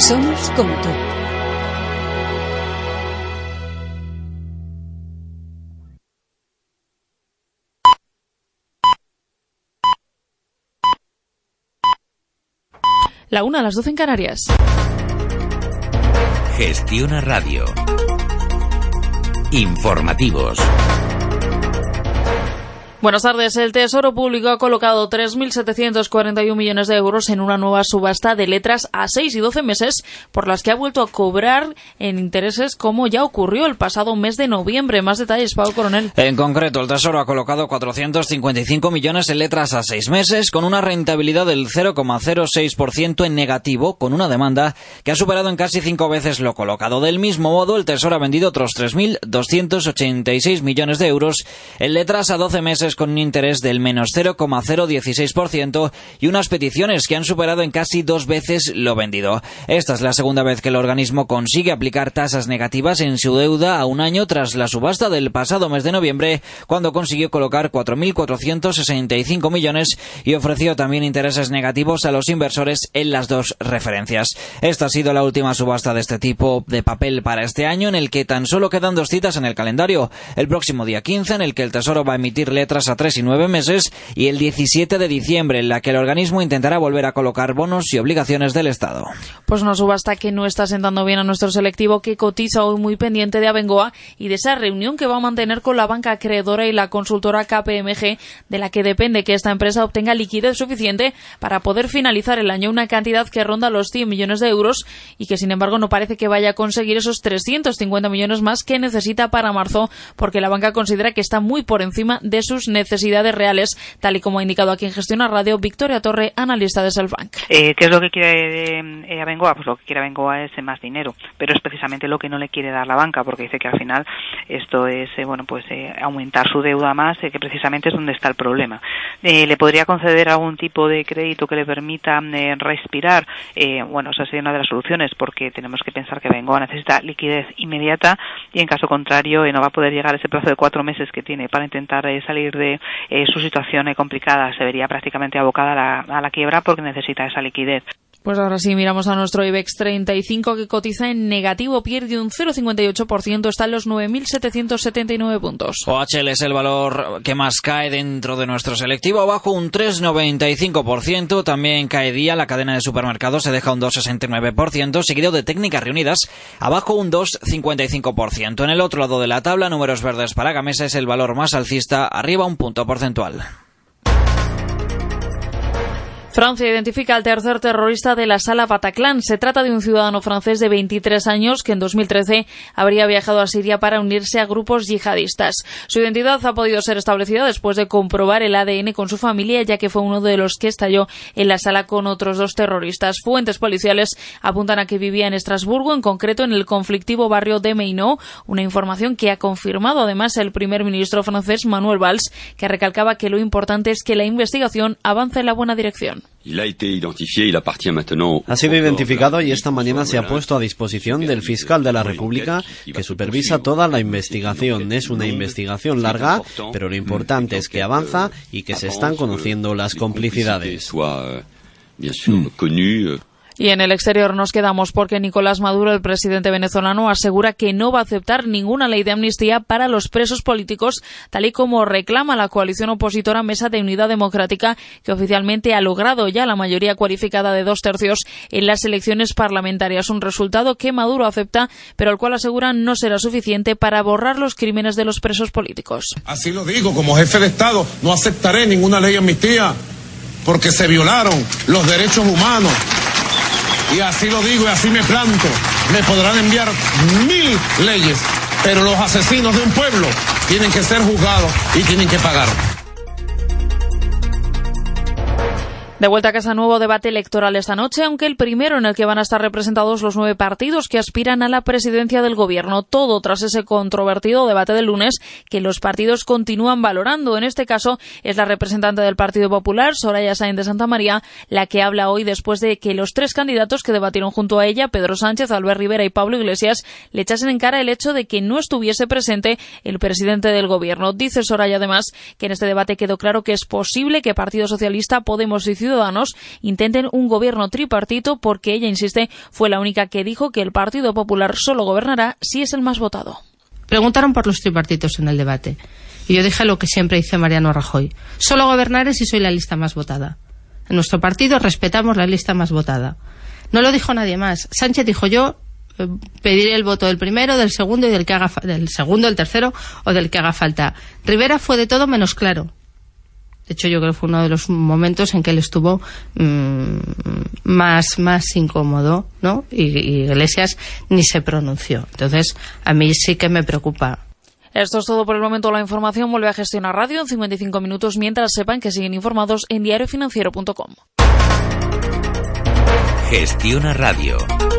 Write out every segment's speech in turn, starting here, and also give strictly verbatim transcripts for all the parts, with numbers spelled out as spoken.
Somos como tú. La una a las doce en Canarias. Gestiona Radio. Informativos. Buenas tardes. El Tesoro Público ha colocado tres mil setecientos cuarenta y uno millones de euros en una nueva subasta de letras a seis y doce meses, por las que ha vuelto a cobrar en intereses, como ya ocurrió el pasado mes de noviembre. Más detalles, Pablo Coronel. En concreto, el Tesoro ha colocado cuatrocientos cincuenta y cinco millones en letras a seis meses, con una rentabilidad del cero coma cero seis por ciento en negativo, con una demanda que ha superado en casi cinco veces lo colocado. Del mismo modo, el Tesoro ha vendido otros tres mil doscientos ochenta y seis millones de euros en letras a doce meses, con un interés del menos cero coma cero dieciséis por ciento y unas peticiones que han superado en casi dos veces lo vendido. Esta es la segunda vez que el organismo consigue aplicar tasas negativas en su deuda a un año tras la subasta del pasado mes de noviembre, cuando consiguió colocar cuatro mil cuatrocientos sesenta y cinco millones y ofreció también intereses negativos a los inversores en las dos referencias. Esta ha sido la última subasta de este tipo de papel para este año, en el que tan solo quedan dos citas en el calendario. El próximo día quince, en el que el Tesoro va a emitir letras a tres y nueve meses, y el diecisiete de diciembre, en la que el organismo intentará volver a colocar bonos y obligaciones del Estado. Pues una subasta que no está sentando bien a nuestro selectivo, que cotiza hoy muy pendiente de Abengoa y de esa reunión que va a mantener con la banca acreedora y la consultora K P M G, de la que depende que esta empresa obtenga liquidez suficiente para poder finalizar el año, una cantidad que ronda los cien millones de euros y que sin embargo no parece que vaya a conseguir esos trescientos cincuenta millones más que necesita para marzo, porque la banca considera que está muy por encima de sus necesidades reales, tal y como ha indicado aquí en Gestiona Radio Victoria Torre, analista de Selfbank. Eh, ¿Qué es lo que quiere eh, Abengoa? Pues lo que quiere Abengoa es más dinero, pero es precisamente lo que no le quiere dar la banca, porque dice que al final esto es eh, bueno pues eh, aumentar su deuda más, eh, que precisamente es donde está el problema. Eh, ¿Le podría conceder algún tipo de crédito que le permita eh, respirar? Eh, bueno, esa sería una de las soluciones, porque tenemos que pensar que Abengoa necesita liquidez inmediata y en caso contrario eh, no va a poder llegar a ese plazo de cuatro meses que tiene para intentar eh, salir de Eh, su situación eh, complicada. Se vería prácticamente abocada a la, a la quiebra porque necesita esa liquidez. Pues ahora sí, miramos a nuestro IBEX treinta y cinco, que cotiza en negativo, pierde un cero coma cincuenta y ocho por ciento, está en los nueve mil setecientos setenta y nueve puntos. O H L es el valor que más cae dentro de nuestro selectivo, abajo un tres coma noventa y cinco por ciento, también cae Día, la cadena de supermercados se deja un dos coma sesenta y nueve por ciento, seguido de Técnicas Reunidas, abajo un dos coma cincuenta y cinco por ciento. En el otro lado de la tabla, números verdes para Gamesa es el valor más alcista, arriba un punto porcentual. Francia identifica al tercer terrorista de la Sala Bataclan. Se trata de un ciudadano francés de veintitrés años que en dos mil trece habría viajado a Siria para unirse a grupos yihadistas. Su identidad ha podido ser establecida después de comprobar el A D N con su familia, ya que fue uno de los que estalló en la sala con otros dos terroristas. Fuentes policiales apuntan a que vivía en Estrasburgo, en concreto en el conflictivo barrio de Meino, una información que ha confirmado además el primer ministro francés Manuel Valls, que recalcaba que lo importante es que la investigación avance en la buena dirección. Ha sido identificado y esta mañana se ha puesto a disposición del fiscal de la República, que supervisa toda la investigación. Es una investigación larga, pero lo importante es que avanza y que se están conociendo las complicidades. Y en el exterior nos quedamos porque Nicolás Maduro, el presidente venezolano, asegura que no va a aceptar ninguna ley de amnistía para los presos políticos, tal y como reclama la coalición opositora Mesa de Unidad Democrática, que oficialmente ha logrado ya la mayoría cualificada de dos tercios en las elecciones parlamentarias. Un resultado que Maduro acepta, pero el cual asegura no será suficiente para borrar los crímenes de los presos políticos. Así lo digo, como jefe de Estado, no aceptaré ninguna ley de amnistía porque se violaron los derechos humanos. Y así lo digo y así me planto. Me podrán enviar mil leyes, pero los asesinos de un pueblo tienen que ser juzgados y tienen que pagar. De vuelta a casa, nuevo debate electoral esta noche, aunque el primero en el que van a estar representados los nueve partidos que aspiran a la presidencia del gobierno. Todo tras ese controvertido debate del lunes que los partidos continúan valorando. En este caso es la representante del Partido Popular, Soraya Sáenz de Santamaría, la que habla hoy después de que los tres candidatos que debatieron junto a ella, Pedro Sánchez, Albert Rivera y Pablo Iglesias, le echasen en cara el hecho de que no estuviese presente el presidente del gobierno. Dice Soraya además que en este debate quedó claro que es posible que Partido Socialista, Podemos y Ciudadanos intenten un gobierno tripartito porque ella, insiste, fue la única que dijo que el Partido Popular solo gobernará si es el más votado. Preguntaron por los tripartitos en el debate y yo dije lo que siempre dice Mariano Rajoy: solo gobernaré si soy la lista más votada. En nuestro partido respetamos la lista más votada. No lo dijo nadie más. Sánchez dijo: yo eh, pediré el voto del primero, del segundo y del que haga fa- del segundo, del tercero o del que haga falta. Rivera fue de todo menos claro. De hecho, yo creo que fue uno de los momentos en que él estuvo mmm, más, más incómodo, ¿no? Y, y Iglesias ni se pronunció. Entonces, a mí sí que me preocupa. Esto es todo por el momento. La información vuelve a Gestionar Radio en cincuenta y cinco minutos, mientras sepan que siguen informados en diario financiero punto com. Gestiona Radio.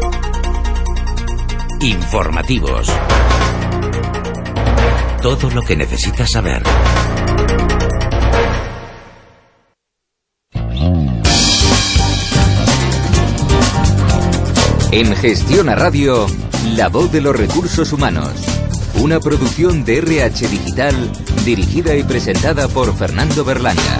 Informativos. Todo lo que necesitas saber. En Gestiona Radio, la voz de los recursos humanos. Una producción de R H Digital, dirigida y presentada por Fernando Berlanga.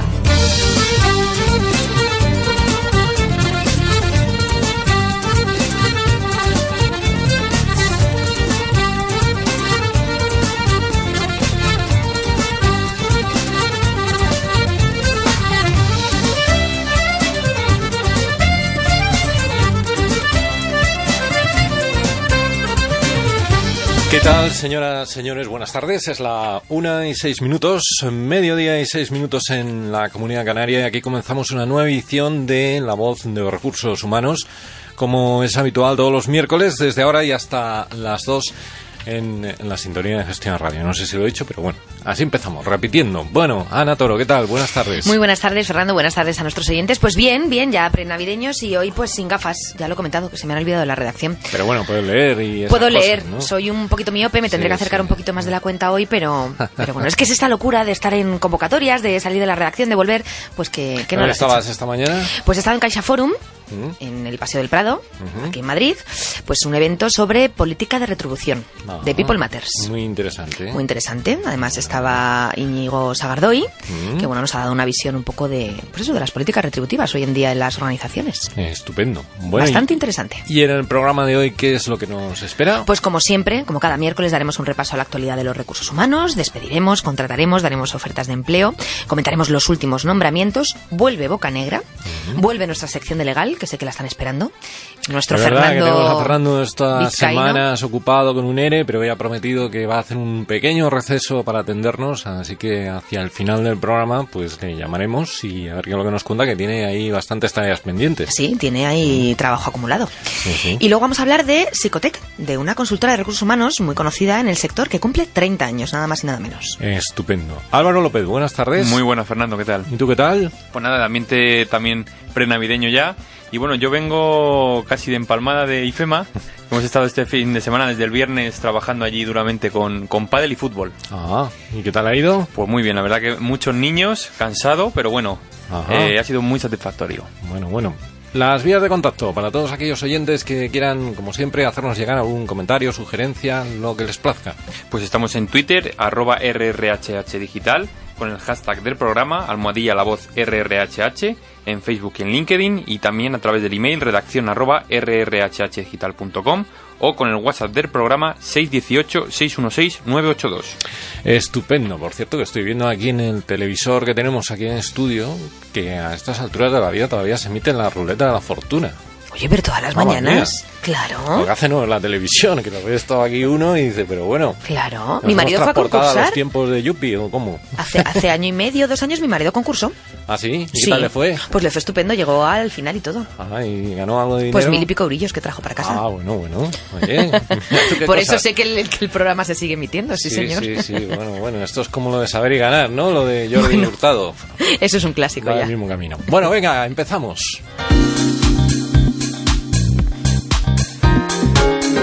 ¿Qué tal, señoras, señores? Buenas tardes. Es la una y seis minutos, mediodía y seis minutos en la Comunidad Canaria. Y aquí comenzamos una nueva edición de La Voz de los Recursos Humanos, como es habitual todos los miércoles, desde ahora y hasta las dos en, en la sintonía de Gestión Radio. No sé si lo he dicho, pero bueno, así empezamos, repitiendo. Bueno, Ana Toro, ¿qué tal? Buenas tardes. Muy buenas tardes, Fernando. Buenas tardes a nuestros oyentes. Pues bien, bien, ya prenavideños y hoy pues sin gafas. Ya lo he comentado, que se me han olvidado de la redacción. Pero bueno, puedes leer y esas Puedo cosas, leer, ¿no? Soy un poquito miope, me tendré Sí, que acercar sí. un poquito más de la cuenta hoy, pero pero bueno, es que es esta locura de estar en convocatorias, de salir de la redacción, de volver, pues que, que no ¿Dónde lo has estabas hecho. esta mañana? Pues he estado en Caixa Forum, ¿Mm? en el Paseo del Prado, Ujú. aquí en Madrid, pues un evento sobre política de retribución, Ah, de People Matters. Muy interesante. Muy interesante. Además estaba Íñigo Sagardoy, Mm. que bueno, nos ha dado una visión un poco de, pues eso, de las políticas retributivas hoy en día en las organizaciones. Eh, Estupendo. Bueno, Bastante y, interesante. y en el programa de hoy, ¿qué es lo que nos espera? Pues como siempre, como cada miércoles, daremos un repaso a la actualidad de los recursos humanos, despediremos, contrataremos, daremos ofertas de empleo, comentaremos los últimos nombramientos, vuelve Boca Negra, uh-huh. vuelve nuestra sección de legal, que sé que la están esperando. Nuestro La verdad Fernando que tenemos a Fernando estas Vizcaíno. semanas ocupado con un E R E, pero ya ha prometido que va a hacer un pequeño receso para atendernos, así que hacia el final del programa pues le llamaremos y a ver qué es lo que nos cuenta, que tiene ahí bastantes tareas pendientes. Sí, tiene ahí trabajo acumulado. Sí, sí. Y luego vamos a hablar de Psicotec, de una consultora de recursos humanos muy conocida en el sector que cumple treinta años, nada más y nada menos. Estupendo. Álvaro López, buenas tardes. Muy buenas, Fernando, ¿qué tal? ¿Y tú qué tal? Pues nada, el ambiente también prenavideño ya. Y bueno, yo vengo casi de empalmada de IFEMA. Hemos estado este fin de semana, desde el viernes, trabajando allí duramente con, con pádel y fútbol. Ah, ¿y qué tal ha ido? Pues muy bien, la verdad que muchos niños, cansado, pero bueno, eh, ha sido muy satisfactorio. Bueno, bueno. Las vías de contacto para todos aquellos oyentes que quieran, como siempre, hacernos llegar algún comentario, sugerencia, lo que les plazca. Pues estamos en Twitter, arroba R R H H Digital, con el hashtag del programa, almohadilla la voz R R H H, en Facebook y en LinkedIn, y también a través del email redacción arroba r r h h digital punto com o con el WhatsApp del programa seis uno ocho, seis uno seis, nueve ocho dos. Estupendo. Por cierto, que estoy viendo aquí en el televisor que tenemos aquí en el estudio que a estas alturas de la vida todavía se emite la ruleta de la fortuna. Oye, pero todas las Mamma mañanas, mía. claro. Lo que hace no es la televisión, que lo ve todo aquí uno y dice, pero bueno. Claro. ¿nos Mi marido hemos fue a transportado concursar. a los tiempos de Yuppie o cómo? Hace, hace año y medio, dos años, mi marido concursó. ¿Ah, sí? ¿Y qué Sí. tal le fue? Pues le fue estupendo, llegó al final y todo. Ah, ¿y ganó algo de dinero? Pues mil y pico brillos que trajo para casa. Ah, bueno, bueno. Oye, ¿tú qué Por cosas? eso sé que el, que el programa se sigue emitiendo, sí, señor. Sí, sí, bueno, bueno, esto es como lo de saber y ganar, ¿no? Lo de Jordi Bueno, Hurtado. Eso es un clásico Va ya. el mismo camino. Bueno, venga, empezamos.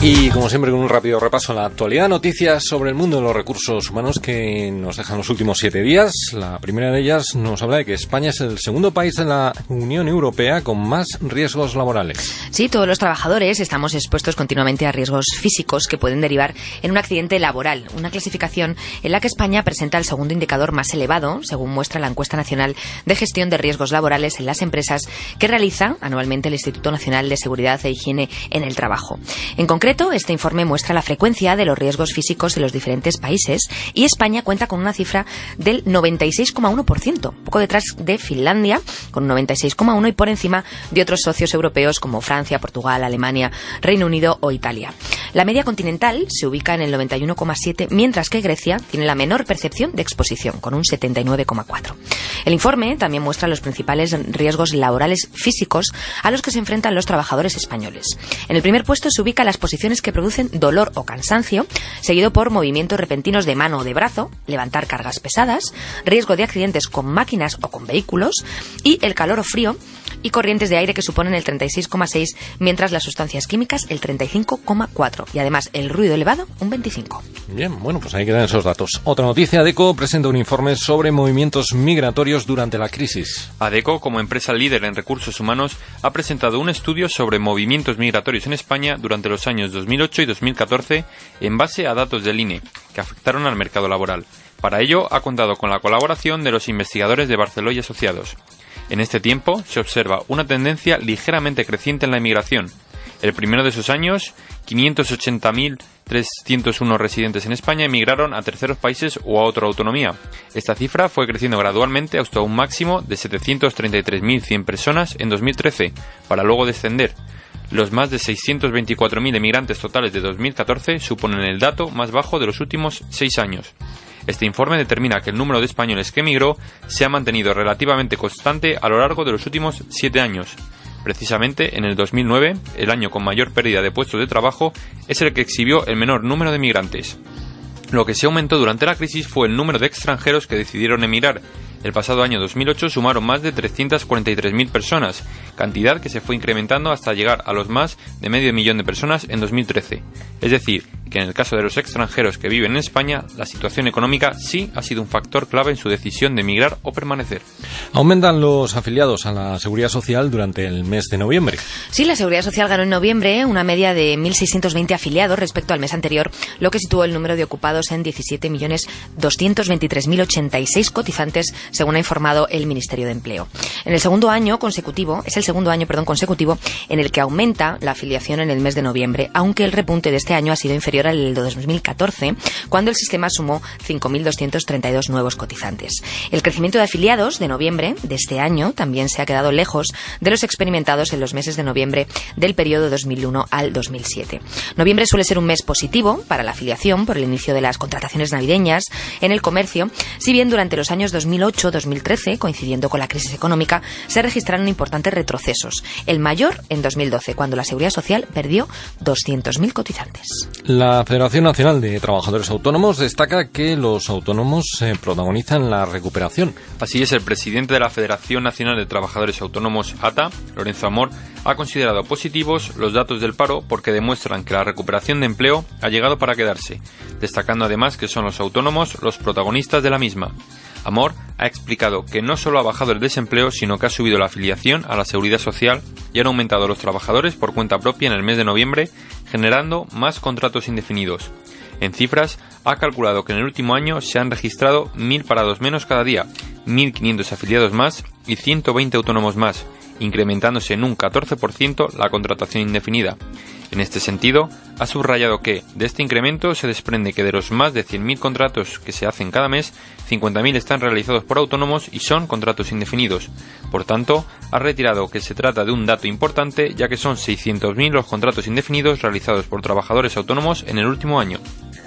Y como siempre, con un rápido repaso a la actualidad, noticias sobre el mundo de los recursos humanos que nos dejan los últimos siete días. La primera de ellas nos habla de que España es el segundo país de la Unión Europea con más riesgos laborales. Sí, todos los trabajadores estamos expuestos continuamente a riesgos físicos que pueden derivar en un accidente laboral, una clasificación en la que España presenta el segundo indicador más elevado, según muestra la encuesta nacional de gestión de riesgos laborales en las empresas que realiza anualmente el Instituto Nacional de Seguridad e Higiene en el Trabajo. En concreto, este informe muestra la frecuencia de los riesgos físicos en los diferentes países y España cuenta con una cifra del noventa y seis coma uno por ciento, poco detrás de Finlandia con un noventa y seis coma uno por ciento y por encima de otros socios europeos como Francia, Portugal, Alemania, Reino Unido o Italia. La media continental se ubica en el noventa y uno coma siete por ciento, mientras que Grecia tiene la menor percepción de exposición, con un setenta y nueve coma cuatro por ciento. El informe también muestra los principales riesgos laborales físicos a los que se enfrentan los trabajadores españoles. En el primer puesto se ubican las posiciones que producen dolor o cansancio, seguido por movimientos repentinos de mano o de brazo, levantar cargas pesadas, riesgo de accidentes con máquinas o con vehículos y el calor o frío y corrientes de aire que suponen el treinta y seis coma seis por ciento, mientras las sustancias químicas el treinta y cinco coma cuatro por ciento y además el ruido elevado un veinticinco por ciento. Bien, bueno, pues ahí quedan esos datos. Otra noticia, ADECO presenta un informe sobre movimientos migratorios durante la crisis. ADECO, como empresa líder en recursos humanos, ha presentado un estudio sobre movimientos migratorios en España durante los años dos mil ocho y dos mil catorce en base a datos del I N E que afectaron al mercado laboral. Para ello ha contado con la colaboración de los investigadores de Barceló y Asociados. En este tiempo se observa una tendencia ligeramente creciente en la inmigración. El primero de esos años, quinientos ochenta mil trescientos uno residentes en España emigraron a terceros países o a otra autonomía. Esta cifra fue creciendo gradualmente hasta un máximo de setecientos treinta y tres mil cien personas en dos mil trece, para luego descender. Los más de seiscientos veinticuatro mil emigrantes totales de dos mil catorce suponen el dato más bajo de los últimos seis años. Este informe determina que el número de españoles que emigró se ha mantenido relativamente constante a lo largo de los últimos siete años. Precisamente en el dos mil nueve, el año con mayor pérdida de puestos de trabajo, es el que exhibió el menor número de emigrantes. Lo que se aumentó durante la crisis fue el número de extranjeros que decidieron emigrar. El pasado año dos mil ocho sumaron más de trescientas cuarenta y tres mil personas, cantidad que se fue incrementando hasta llegar a los más de medio millón de personas en dos mil trece. Es decir, que en el caso de los extranjeros que viven en España, la situación económica sí ha sido un factor clave en su decisión de emigrar o permanecer. Aumentan los afiliados a la Seguridad Social durante el mes de noviembre. Sí, la Seguridad Social ganó en noviembre una media de mil seiscientos veinte afiliados respecto al mes anterior, lo que situó el número de ocupados en diecisiete millones doscientos veintitrés mil ochenta y seis cotizantes, según ha informado el Ministerio de Empleo. En el segundo año consecutivo, es el segundo año, perdón, consecutivo en el que aumenta la afiliación en el mes de noviembre, aunque el repunte de este año ha sido inferior al de dos mil catorce, cuando el sistema sumó cinco mil doscientos treinta y dos nuevos cotizantes. El crecimiento de afiliados de noviembre de este año también se ha quedado lejos de los experimentados en los meses de noviembre del periodo dos mil uno al dos mil siete. Noviembre suele ser un mes positivo para la afiliación por el inicio de las contrataciones navideñas en el comercio, si bien durante los años dos mil ocho a dos mil trece, coincidiendo con la crisis económica, se registraron importantes retrocesos. El mayor en dos mil doce, cuando la Seguridad Social perdió doscientos mil cotizantes. La Federación Nacional de Trabajadores Autónomos destaca que los autónomos eh, protagonizan la recuperación. Así es, el presidente de la Federación Nacional de Trabajadores Autónomos, A T A, Lorenzo Amor, ha considerado positivos los datos del paro porque demuestran que la recuperación de empleo ha llegado para quedarse, destacando además que son los autónomos los protagonistas de la misma. Amor ha explicado que no solo ha bajado el desempleo, sino que ha subido la afiliación a la Seguridad Social y han aumentado los trabajadores por cuenta propia en el mes de noviembre, generando más contratos indefinidos. En cifras, ha calculado que en el último año se han registrado mil parados menos cada día, mil quinientos afiliados más y ciento veinte autónomos más, incrementándose en un catorce por ciento la contratación indefinida. En este sentido, ha subrayado que, de este incremento, se desprende que de los más de cien mil contratos que se hacen cada mes, cincuenta mil están realizados por autónomos y son contratos indefinidos. Por tanto, ha retirado que se trata de un dato importante, ya que son seiscientos mil los contratos indefinidos realizados por trabajadores autónomos en el último año.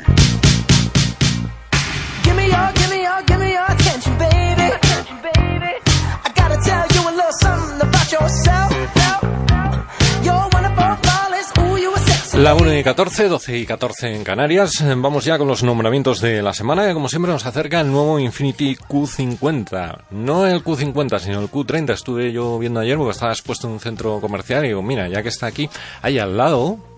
La una y catorce, doce y catorce en Canarias. Vamos ya con los nombramientos de la semana, que como siempre nos acerca el nuevo Infiniti Q cincuenta. No el Q cincuenta, sino el Q treinta. Estuve yo viendo ayer porque estaba expuesto en un centro comercial y digo, mira, ya que está aquí, ahí al lado,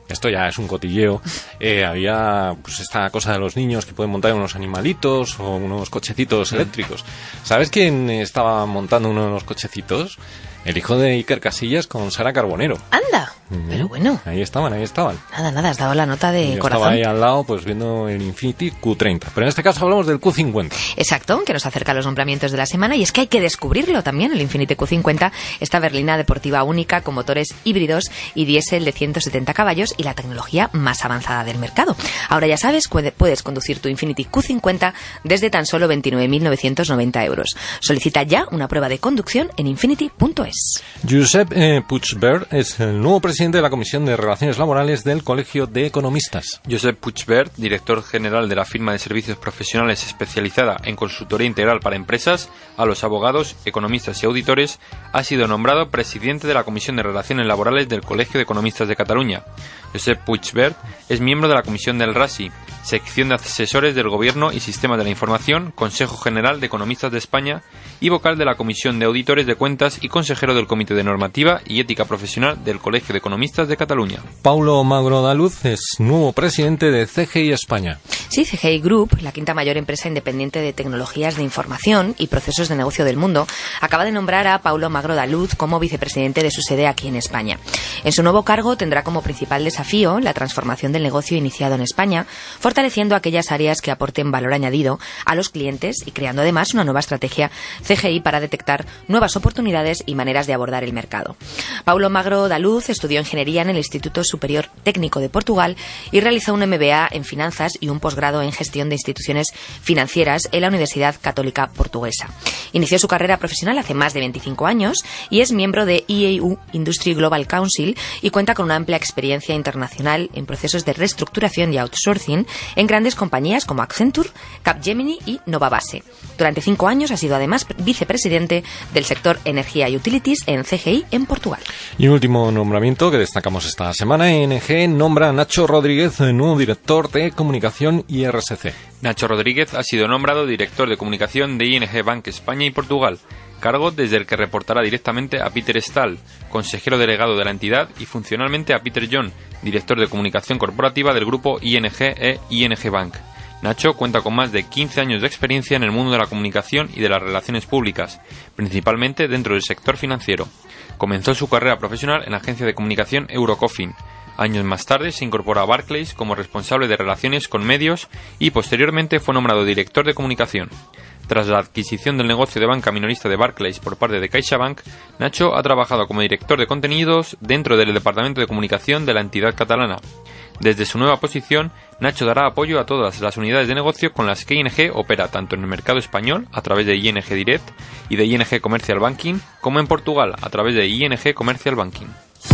esto ya es un cotilleo, eh, había pues esta cosa de los niños que pueden montar unos animalitos o unos cochecitos eléctricos. ¿Sabes quién estaba montando uno de los cochecitos? El hijo de Iker Casillas con Sara Carbonero. ¡Anda! Uh-huh. Pero bueno. Ahí estaban, ahí estaban. Nada, nada, has dado la nota de Yo corazón. Estaba ahí al lado, pues viendo el Infiniti Q treinta. Pero en este caso hablamos del Q cincuenta. Exacto, que nos acerca a los nombramientos de la semana. Y es que hay que descubrirlo también, el Infiniti Q cincuenta, esta berlina deportiva única con motores híbridos y diésel de ciento setenta caballos y la tecnología más avanzada del mercado. Ahora ya sabes, puedes conducir tu Infiniti Q cincuenta desde tan solo veintinueve mil novecientos noventa euros. Solicita ya una prueba de conducción en infiniti punto es. Josep eh, Puigvert es el nuevo presidente de la Comisión de Relaciones Laborales del Colegio de Economistas. Josep Puigvert, director general de la firma de servicios profesionales especializada en consultoría integral para empresas, a los abogados, economistas y auditores, ha sido nombrado presidente de la Comisión de Relaciones Laborales del Colegio de Economistas de Cataluña. Josep Puigvert es miembro de la Comisión del RASI, sección de asesores del Gobierno y Sistemas de la Información, Consejo General de Economistas de España y vocal de la Comisión de Auditores de Cuentas y consejero del Comité de Normativa y Ética Profesional del Colegio de Economistas de Cataluña. Paulo Magro Daluz es nuevo presidente de C G I España. Sí, C G I Group, la quinta mayor empresa independiente de tecnologías de información y procesos de negocio del mundo, acaba de nombrar a Paulo Magro Daluz como vicepresidente de su sede aquí en España. En su nuevo cargo tendrá como principal desafío la transformación del negocio iniciado en España, fortaleciendo aquellas áreas que aporten valor añadido a los clientes y creando además una nueva estrategia C G I para detectar nuevas oportunidades y maneras de abordar el mercado. Paulo Magro Daluz estudió ingeniería en el Instituto Superior Técnico de Portugal y realizó un M B A en finanzas y un posgrado en gestión de instituciones financieras en la Universidad Católica Portuguesa. Inició su carrera profesional hace más de veinticinco años y es miembro de E A U Industry Global Council y cuenta con una amplia experiencia internacional en procesos de reestructuración y outsourcing en grandes compañías como Accenture, Capgemini y Novabase. Durante cinco años ha sido además vicepresidente del sector energía y utilities en C G I en Portugal. Y un último nombramiento que destacamos esta semana, I N G nombra a Nacho Rodríguez, nuevo director de comunicación I R S C. Nacho Rodríguez ha sido nombrado director de comunicación de I N G Bank España y Portugal, cargo desde el que reportará directamente a Peter Stahl, consejero delegado de la entidad, y funcionalmente a Peter John, director de comunicación corporativa del grupo I N G e I N G Bank. Nacho cuenta con más de quince años de experiencia en el mundo de la comunicación y de las relaciones públicas, principalmente dentro del sector financiero. Comenzó su carrera profesional en la agencia de comunicación Eurocofin. Años más tarde se incorporó a Barclays como responsable de relaciones con medios y posteriormente fue nombrado director de comunicación. Tras la adquisición del negocio de banca minorista de Barclays por parte de CaixaBank, Nacho ha trabajado como director de contenidos dentro del departamento de comunicación de la entidad catalana. Desde su nueva posición, Nacho dará apoyo a todas las unidades de negocio con las que I N G opera tanto en el mercado español a través de I N G Direct y de I N G Commercial Banking, como en Portugal a través de I N G Commercial Banking.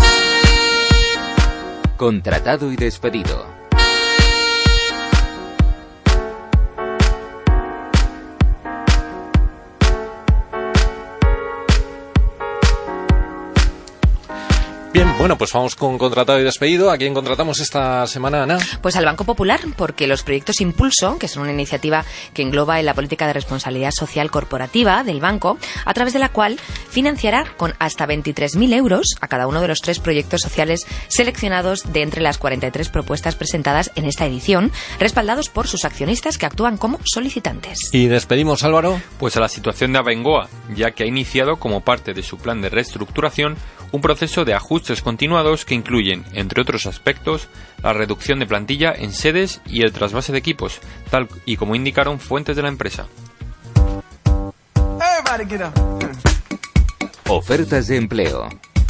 Contratado y despedido. Bien, bueno, pues vamos con contratado y despedido. ¿A quién contratamos esta semana, Ana? Pues al Banco Popular, porque los proyectos Impulso, que son una iniciativa que engloba en la política de responsabilidad social corporativa del banco, a través de la cual financiará con hasta veintitrés mil euros a cada uno de los tres proyectos sociales seleccionados de entre las cuarenta y tres propuestas presentadas en esta edición, respaldados por sus accionistas que actúan como solicitantes. Y despedimos, Álvaro. Pues a la situación de Abengoa, ya que ha iniciado como parte de su plan de reestructuración un proceso de ajustes continuados que incluyen, entre otros aspectos, la reducción de plantilla en sedes y el trasvase de equipos, tal y como indicaron fuentes de la empresa. Ofertas de empleo.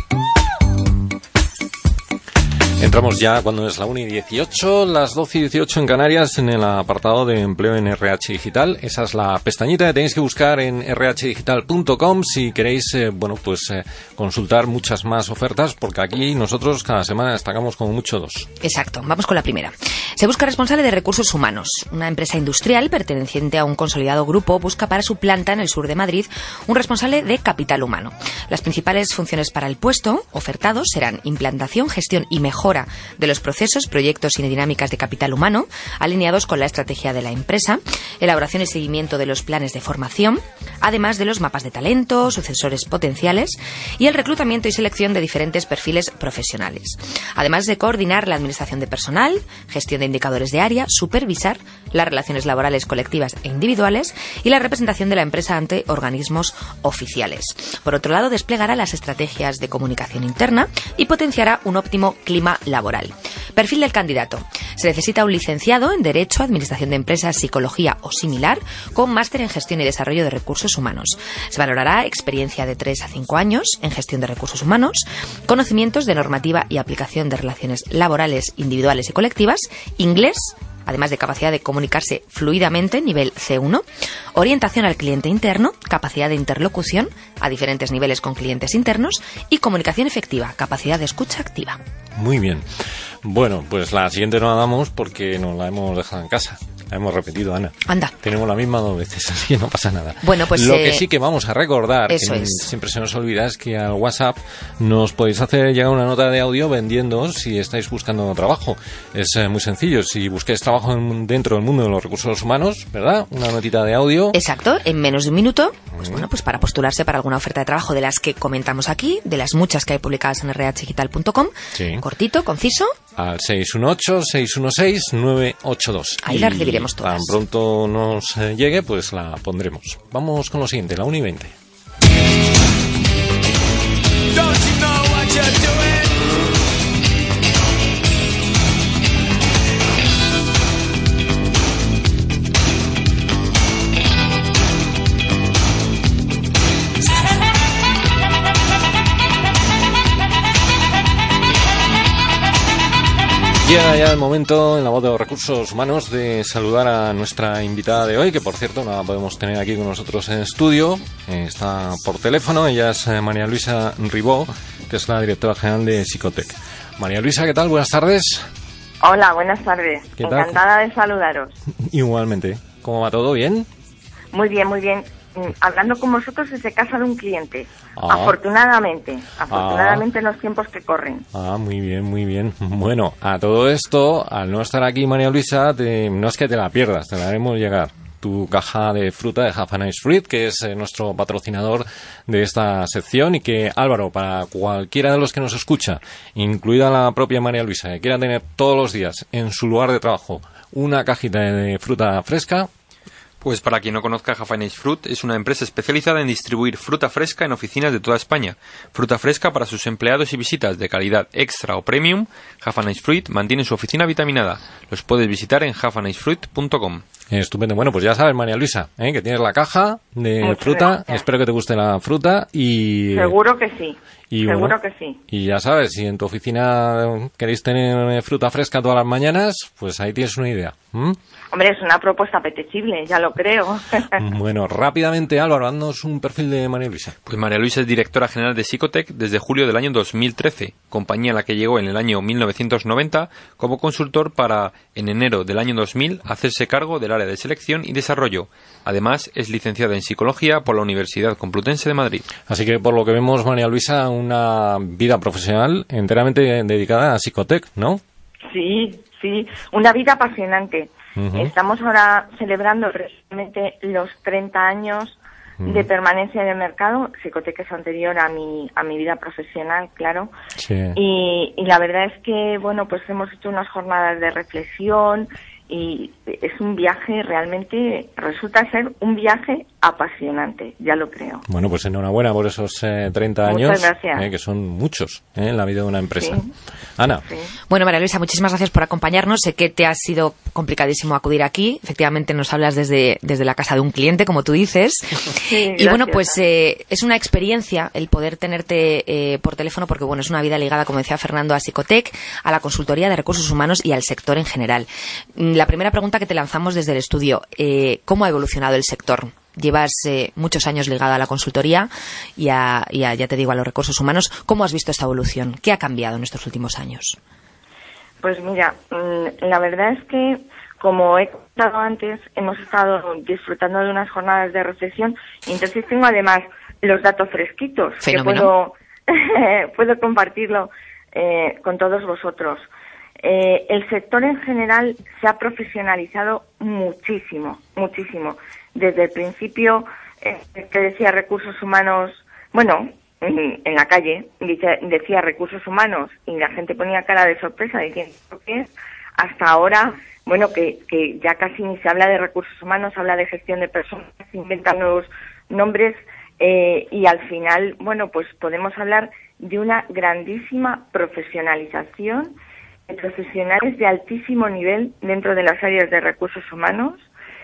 Entramos ya cuando es la una y dieciocho, las doce y dieciocho en Canarias, en el apartado de empleo en R H Digital. Esa es la pestañita que tenéis que buscar en erre hache digital punto com si queréis, eh, bueno, pues eh, consultar muchas más ofertas, porque aquí nosotros cada semana destacamos como mucho dos. Exacto, vamos con la primera. Se busca responsable de recursos humanos. Una empresa industrial perteneciente a un consolidado grupo busca para su planta en el sur de Madrid un responsable de capital humano. Las principales funciones para el puesto ofertados serán implantación, gestión y mejora de los procesos, proyectos y dinámicas de capital humano, alineados con la estrategia de la empresa, elaboración y seguimiento de los planes de formación, además de los mapas de talento, sucesores potenciales y el reclutamiento y selección de diferentes perfiles profesionales. Además de coordinar la administración de personal, gestión de indicadores de área, supervisar las relaciones laborales colectivas e individuales y la representación de la empresa ante organismos oficiales. Por otro lado, desplegará las estrategias de comunicación interna y potenciará un óptimo clima laboral. Perfil del candidato. Se necesita un licenciado en Derecho, Administración de Empresas, Psicología o similar, con máster en Gestión y Desarrollo de Recursos Humanos. Se valorará experiencia de tres a cinco años en gestión de recursos humanos, conocimientos de normativa y aplicación de relaciones laborales individuales y colectivas, inglés, además de capacidad de comunicarse fluidamente, nivel C uno, orientación al cliente interno, capacidad de interlocución a diferentes niveles con clientes internos y comunicación efectiva, capacidad de escucha activa. Muy bien. Bueno, pues la siguiente no la damos porque nos la hemos dejado en casa. La hemos repetido, Ana. Anda. Tenemos la misma dos veces, así que no pasa nada. Bueno, pues Lo eh, que sí que vamos a recordar, eso que es. siempre se nos olvida, es que al WhatsApp nos podéis hacer llegar una nota de audio vendiendo si estáis buscando trabajo. Es eh, muy sencillo. Si busquéis trabajo en, dentro del mundo de los recursos humanos, ¿verdad? Una notita de audio. Exacto, en menos de un minuto, pues bueno, pues para postularse para alguna oferta de trabajo de las que comentamos aquí, de las muchas que hay publicadas en erre hache digital punto com. Sí. Cortito, conciso. Al seis uno ocho, seis uno seis, nueve ocho dos. Ahí la recibiremos todas. Tan pronto nos eh, llegue, pues la pondremos. Vamos con lo siguiente, la una y veinte. Llega ya el momento en la voz de los recursos humanos de saludar a nuestra invitada de hoy, que por cierto no la podemos tener aquí con nosotros en estudio, eh, está por teléfono. Ella es eh, María Luisa Ribó, que es la directora general de Psicotec. María Luisa, ¿qué tal? Buenas tardes. Hola, buenas tardes. ¿Qué tal? Encantada de saludaros. Igualmente. ¿Cómo va todo? ¿Bien? Muy bien, muy bien. Hablando con vosotros desde casa de un cliente. Ah. Afortunadamente, afortunadamente en los tiempos que corren. Ah, muy bien, muy bien. Bueno, a todo esto, al no estar aquí María Luisa, te, no es que te la pierdas, te la haremos llegar. Tu caja de fruta de Have a Nice Fruit, que es eh, nuestro patrocinador de esta sección, y que, Álvaro, para cualquiera de los que nos escucha, incluida la propia María Luisa, que quiera tener todos los días en su lugar de trabajo una cajita de fruta fresca. Pues para quien no conozca, Have a Nice Fruit es una empresa especializada en distribuir fruta fresca en oficinas de toda España. Fruta fresca para sus empleados y visitas de calidad extra o premium. Have a Nice Fruit mantiene su oficina vitaminada. Los puedes visitar en have a nice fruit punto com. Estupendo. Bueno, pues ya sabes, María Luisa, ¿eh? que tienes la caja de Muchas fruta. gracias. Espero que te guste la fruta y... Seguro que sí. Y Seguro bueno, que sí. Y ya sabes, si en tu oficina queréis tener fruta fresca todas las mañanas, pues ahí tienes una idea. ¿Mm? Hombre, es una propuesta apetecible, ya lo creo. Bueno, rápidamente, Álvaro, haznos un perfil de María Luisa. Pues María Luisa es directora general de Psicotec desde julio del año dos mil trece, compañía a la que llegó en el año mil novecientos noventa como consultor para, en enero del año dos mil, hacerse cargo del área de selección y desarrollo. Además, es licenciada en Psicología por la Universidad Complutense de Madrid. Así que, por lo que vemos, María Luisa, una vida profesional enteramente dedicada a Psicotec, ¿no? Sí, sí, una vida apasionante. Uh-huh. Estamos ahora celebrando recientemente los treinta años uh-huh. de permanencia en el mercado. Psicotec es anterior a mi a mi vida profesional, claro. Sí. Y, y la verdad es que, bueno, pues hemos hecho unas jornadas de reflexión y es un viaje realmente, resulta ser un viaje apasionante, ya lo creo. Bueno, pues enhorabuena por esos eh, treinta Muchas años, gracias. Eh, que son muchos eh, en la vida de una empresa. Sí. Ana. Sí. Bueno, María Luisa, muchísimas gracias por acompañarnos. Sé que te ha sido complicadísimo acudir aquí. Efectivamente, nos hablas desde, desde la casa de un cliente, como tú dices. Sí, y gracias. bueno, pues eh, es una experiencia el poder tenerte eh, por teléfono, porque bueno, es una vida ligada, como decía Fernando, a Psicotec, a la consultoría de recursos humanos y al sector en general. La primera pregunta que te lanzamos desde el estudio, eh, ¿cómo ha evolucionado el sector? Llevas eh, muchos años ligada a la consultoría y a, y a, ya te digo, a los recursos humanos. ¿Cómo has visto esta evolución? ¿Qué ha cambiado en estos últimos años? Pues mira, la verdad es que, como he contado antes, hemos estado disfrutando de unas jornadas de reflexión y entonces tengo además los datos fresquitos, Fenómeno. que puedo, puedo compartirlo eh, con todos vosotros. Eh, el sector en general se ha profesionalizado muchísimo, muchísimo. Desde el principio, eh, que decía recursos humanos, bueno, en, en la calle, dice, decía recursos humanos y la gente ponía cara de sorpresa diciendo ¿qué es? Hasta ahora, bueno, que, que ya casi ni se habla de recursos humanos, se habla de gestión de personas, se inventan nuevos nombres eh, y al final, bueno, pues podemos hablar de una grandísima profesionalización de profesionales de altísimo nivel dentro de las áreas de recursos humanos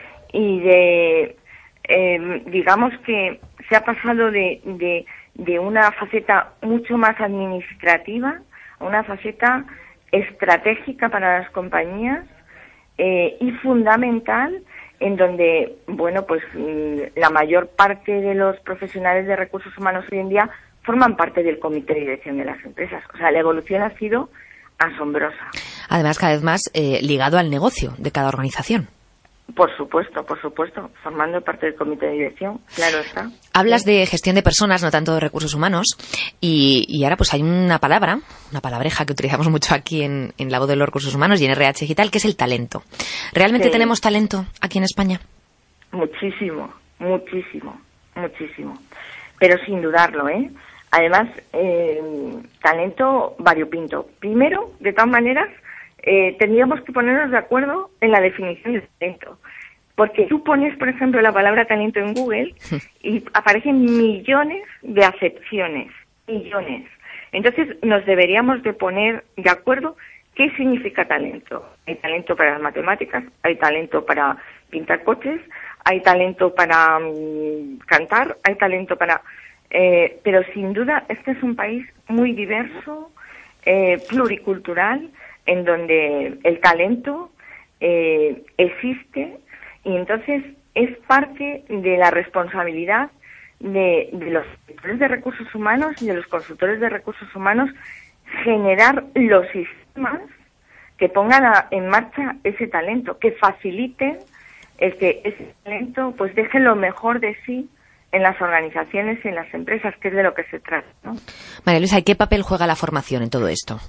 y de, eh, digamos que se ha pasado de, de, de una faceta mucho más administrativa a una faceta estratégica para las compañías eh, y fundamental en donde, bueno, pues la mayor parte de los profesionales de recursos humanos hoy en día forman parte del comité de dirección de las empresas. O sea, la evolución ha sido asombrosa. Además, cada vez más eh, ligado al negocio de cada organización. Por supuesto, por supuesto, formando parte del comité de dirección, claro está. Hablas de gestión de personas, no tanto de recursos humanos, y, y ahora pues hay una palabra, una palabreja que utilizamos mucho aquí en, en la voz de los recursos humanos y en R H Digital, que es el talento. ¿Realmente sí. tenemos talento aquí en España? Muchísimo, muchísimo, muchísimo, pero sin dudarlo, ¿eh? Además, eh, talento variopinto. Primero, de todas maneras, Eh, tendríamos que ponernos de acuerdo en la definición de talento. Porque tú pones, por ejemplo, la palabra talento en Google y aparecen millones de acepciones, millones. Entonces nos deberíamos de poner de acuerdo qué significa talento. Hay talento para las matemáticas, hay talento para pintar coches, hay talento para um, cantar, hay talento para... Eh, pero sin duda este es un país muy diverso, eh, pluricultural, en donde el talento eh, existe y entonces es parte de la responsabilidad de, de los directores de recursos humanos y de los consultores de recursos humanos generar los sistemas que pongan a, en marcha ese talento, que faciliten el que ese talento pues deje lo mejor de sí en las organizaciones y en las empresas, que es de lo que se trata, ¿no? María Luisa, ¿y qué papel juega la formación en todo esto?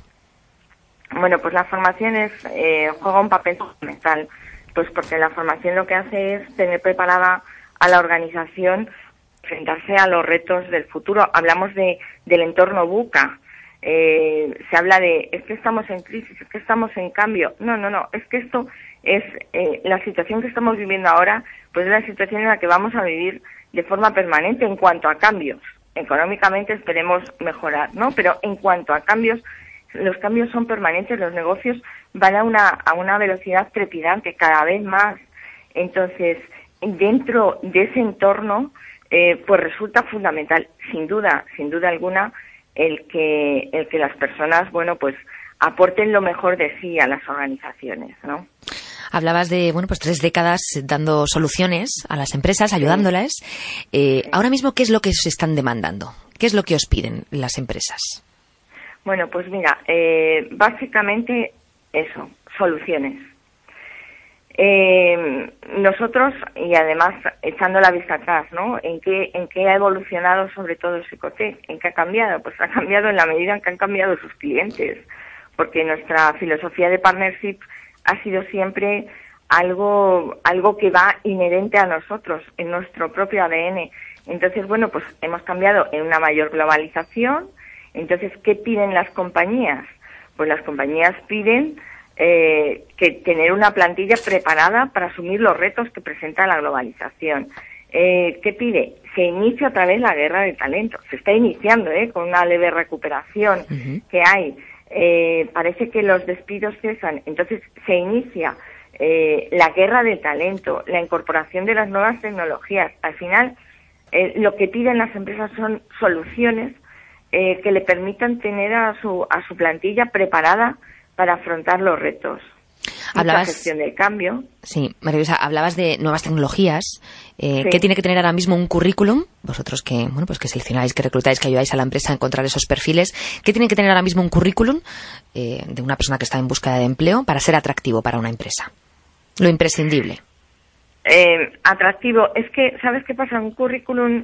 Bueno, pues la formación es, eh, juega un papel fundamental, pues porque la formación lo que hace es tener preparada a la organización enfrentarse a los retos del futuro. Hablamos de del entorno buca, eh, se habla de es que estamos en crisis, es que estamos en cambio. No, no, no, es que esto es eh, la situación que estamos viviendo ahora, pues es la situación en la que vamos a vivir de forma permanente en cuanto a cambios. Económicamente esperemos mejorar, ¿no? Pero en cuanto a cambios, los cambios son permanentes, los negocios van a una a una velocidad trepidante cada vez más. Entonces, dentro de ese entorno, eh, pues resulta fundamental, sin duda, sin duda alguna, el que el que las personas, bueno, pues aporten lo mejor de sí a las organizaciones, ¿no? Hablabas de, bueno, pues tres décadas dando soluciones a las empresas, ayudándolas. Eh, sí. Ahora mismo, ¿qué es lo que os están demandando? ¿Qué es lo que os piden las empresas? Bueno, pues mira, eh, básicamente eso, soluciones. Eh, nosotros, y además echando la vista atrás, ¿no? ¿En qué, en qué ha evolucionado sobre todo el Secotec? ¿En qué ha cambiado? Pues ha cambiado en la medida en que han cambiado sus clientes, porque nuestra filosofía de partnership ha sido siempre algo, algo que va inherente a nosotros, en nuestro propio A D N. Entonces, bueno, pues hemos cambiado en una mayor globalización. Entonces, ¿qué piden las compañías? Pues las compañías piden eh, que tener una plantilla preparada para asumir los retos que presenta la globalización. Eh, ¿Qué pide? Se inicia otra vez la guerra de talento. Se está iniciando, ¿eh? Con una leve recuperación uh-huh. que hay. Eh, parece que los despidos cesan. Entonces, se inicia eh, la guerra del talento, la incorporación de las nuevas tecnologías. Al final, eh, lo que piden las empresas son soluciones Eh, que le permitan tener a su a su plantilla preparada para afrontar los retos. Hablabas, la gestión del cambio. Sí, María Luisa, hablabas de nuevas tecnologías. Eh, sí. ¿Qué tiene que tener ahora mismo un currículum? Vosotros que, bueno, pues que seleccionáis, que reclutáis, que ayudáis a la empresa a encontrar esos perfiles. ¿Qué tiene que tener ahora mismo un currículum eh, de una persona que está en búsqueda de empleo para ser atractivo para una empresa? Lo imprescindible. Eh, atractivo. Es que, ¿sabes qué pasa? Un currículum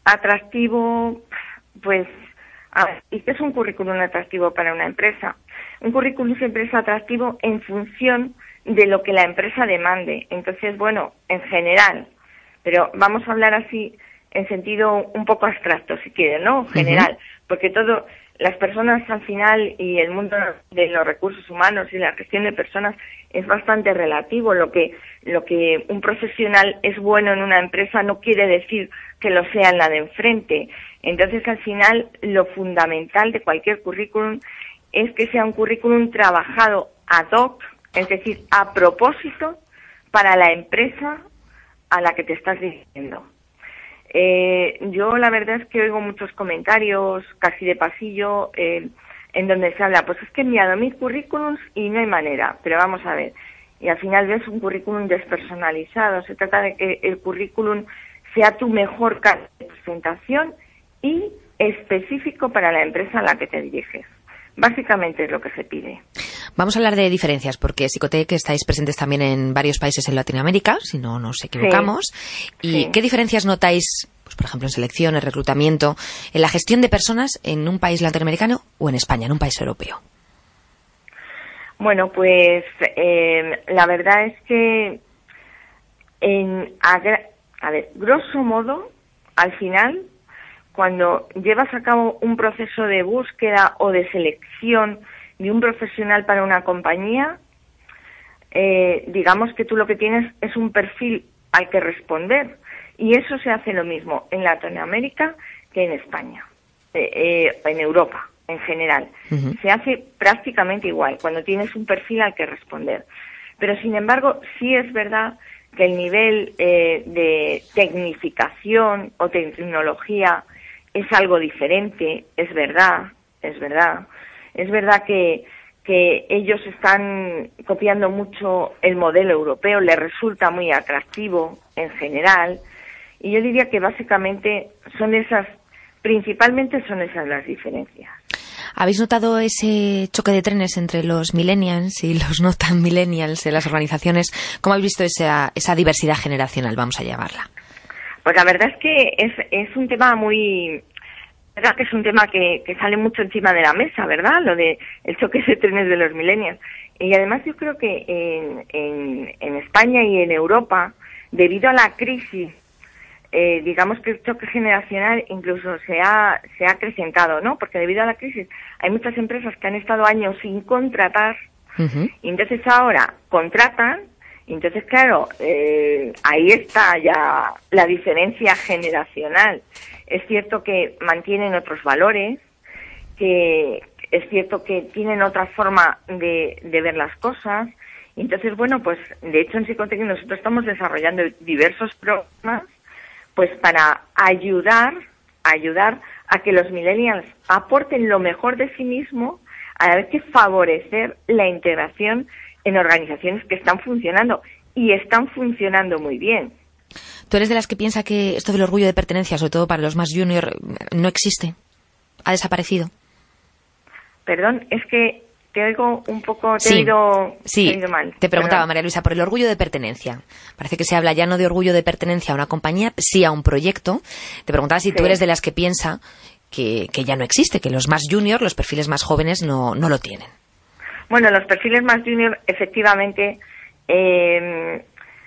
atractivo, pues, a ver, ¿y qué es un currículum atractivo para una empresa? Un currículum siempre es atractivo en función de lo que la empresa demande. Entonces, bueno, en general, pero vamos a hablar así en sentido un poco abstracto, si quieren, ¿no? General, uh-huh. Porque todo, las personas al final y el mundo de los recursos humanos y la gestión de personas es bastante relativo. Lo que, lo que un profesional es bueno en una empresa no quiere decir que lo sea en la de enfrente. Entonces, al final, lo fundamental de cualquier currículum es que sea un currículum trabajado ad hoc, es decir, a propósito para la empresa a la que te estás dirigiendo. Eh, yo la verdad es que oigo muchos comentarios, casi de pasillo, eh, en donde se habla, pues es que he enviado mis currículums y no hay manera, pero vamos a ver, y al final ves un currículum despersonalizado. Se trata de que el currículum sea tu mejor carta de presentación y específico para la empresa a la que te diriges. Básicamente es lo que se pide. Vamos a hablar de diferencias, porque Xicotec estáis presentes también en varios países en Latinoamérica, si no nos equivocamos. Sí. ¿Y sí. qué diferencias notáis, pues, por ejemplo, en selección, en reclutamiento, en la gestión de personas en un país latinoamericano o en España, en un país europeo? Bueno, pues eh, la verdad es que, en, a, a ver, grosso modo, al final, cuando llevas a cabo un proceso de búsqueda o de selección de un profesional para una compañía, eh, digamos que tú lo que tienes es un perfil al que responder, y eso se hace lo mismo en Latinoamérica que en España, eh, eh, en Europa en general. Uh-huh. Se hace prácticamente igual, cuando tienes un perfil al que responder. Pero sin embargo, sí es verdad que el nivel eh, de tecnificación o tecnología es algo diferente, es verdad, es verdad. Es verdad que, que ellos están copiando mucho el modelo europeo, les resulta muy atractivo en general, y yo diría que básicamente son esas, principalmente son esas las diferencias. ¿Habéis notado ese choque de trenes entre los millennials y los no tan millennials en las organizaciones? ¿Cómo habéis visto esa, esa diversidad generacional, vamos a llamarla? Pues la verdad es que es, es un tema muy... verdad que es un tema que, que sale mucho encima de la mesa, ¿verdad? Lo de el choque de trenes de los millennials. Y además yo creo que en, en, en España y en Europa, debido a la crisis, eh, digamos que el choque generacional incluso se ha, se ha acrecentado, ¿no? Porque debido a la crisis hay muchas empresas que han estado años sin contratar, uh-huh. y entonces ahora contratan. Entonces, claro, eh, ahí está ya la diferencia generacional. Es cierto que mantienen otros valores, que es cierto que tienen otra forma de, de ver las cosas. Entonces, bueno, pues de hecho en Xicotec nosotros estamos desarrollando diversos programas pues para ayudar, ayudar a que los millennials aporten lo mejor de sí mismo, a la vez que favorecer la integración en organizaciones que están funcionando, y están funcionando muy bien. ¿Tú eres de las que piensa que esto del orgullo de pertenencia, sobre todo para los más junior, no existe? ¿Ha desaparecido? Perdón, es que te oigo un poco, te sí, he oído, sí. te he oído mal. Te preguntaba, Perdón. María Luisa, por el orgullo de pertenencia. Parece que se habla ya no de orgullo de pertenencia a una compañía, sí a un proyecto. Te preguntaba si sí. tú eres de las que piensa que, que ya no existe, que los más junior, los perfiles más jóvenes, no, no lo tienen. Bueno, los perfiles más junior efectivamente eh,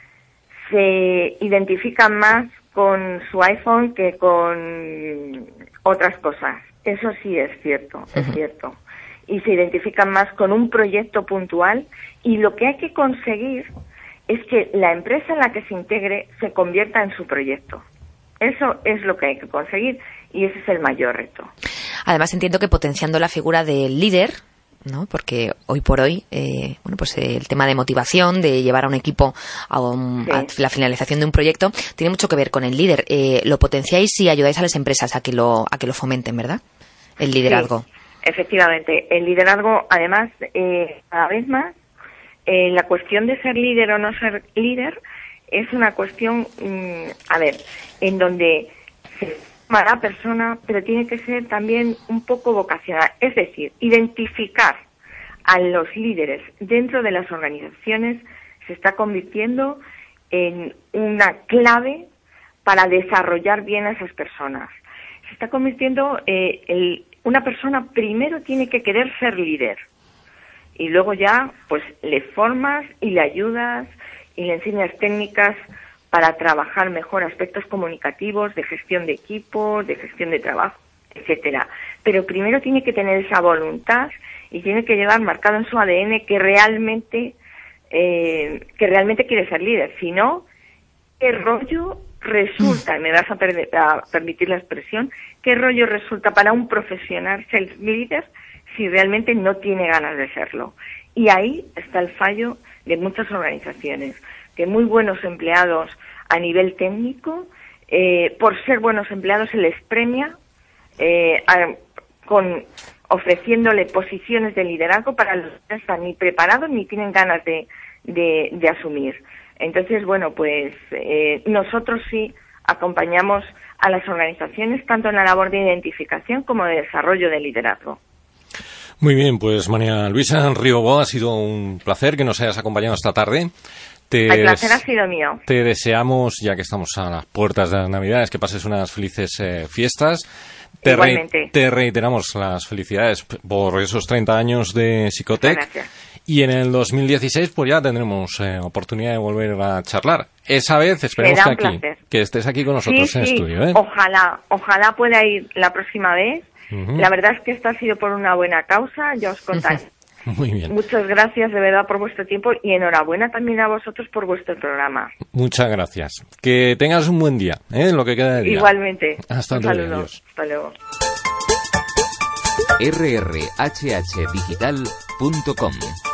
se identifican más con su iPhone que con otras cosas. Eso sí es cierto, uh-huh. es cierto. Y se identifican más con un proyecto puntual, y lo que hay que conseguir es que la empresa en la que se integre se convierta en su proyecto. Eso es lo que hay que conseguir, y ese es el mayor reto. Además entiendo que potenciando la figura del líder, ¿no? Porque hoy por hoy, eh, bueno, pues eh, el tema de motivación, de llevar a un equipo a, un, sí. a la finalización de un proyecto, tiene mucho que ver con el líder. Eh, lo potenciáis y ayudáis a las empresas a que lo a que lo fomenten, ¿verdad? El liderazgo. Sí, efectivamente, el liderazgo, además, eh, cada vez más, eh, la cuestión de ser líder o no ser líder es una cuestión, mmm, a ver, en donde se forma la persona, pero tiene que ser también un poco vocacional. Es decir, identificar a los líderes dentro de las organizaciones se está convirtiendo en una clave para desarrollar bien a esas personas. Se está convirtiendo, eh, el, una persona primero tiene que querer ser líder y luego ya pues le formas y le ayudas y le enseñas técnicas para trabajar mejor aspectos comunicativos, de gestión de equipos, de gestión de trabajo, etcétera. Pero primero tiene que tener esa voluntad y tiene que llevar marcado en su A D N que realmente eh, que realmente quiere ser líder. Si no, ¿qué rollo resulta, y me vas a, per- a permitir la expresión, qué rollo resulta para un profesional ser líder si realmente no tiene ganas de serlo? Y ahí está el fallo de muchas organizaciones, que muy buenos empleados a nivel técnico, eh, por ser buenos empleados se les premia eh, a, con ofreciéndole posiciones de liderazgo para los que no están ni preparados ni tienen ganas de, de, de asumir. Entonces, bueno, pues eh, nosotros sí acompañamos a las organizaciones tanto en la labor de identificación como de desarrollo de liderazgo. Muy bien, pues María Luisa Riobó, ha sido un placer que nos hayas acompañado esta tarde. Te El placer ha sido mío. Te deseamos, ya que estamos a las puertas de las Navidades, que pases unas felices eh, fiestas. Te, re- te reiteramos las felicidades por esos treinta años de Psicotec. Gracias. Y en el dos mil dieciséis pues ya tendremos eh, oportunidad de volver a charlar. Esa vez esperemos que aquí, que estés aquí con nosotros sí, en sí. estudio. ¿eh? Ojalá, ojalá pueda ir la próxima vez. Uh-huh. La verdad es que esto ha sido por una buena causa, ya os contaré. Muy bien. Muchas gracias de verdad por vuestro tiempo y enhorabuena también a vosotros por vuestro programa. Muchas gracias. Que tengas un buen día, ¿eh? Lo que queda de día. Igualmente. Hasta un luego. saludo. Adiós. Hasta luego. erre erre hache hache digital punto com.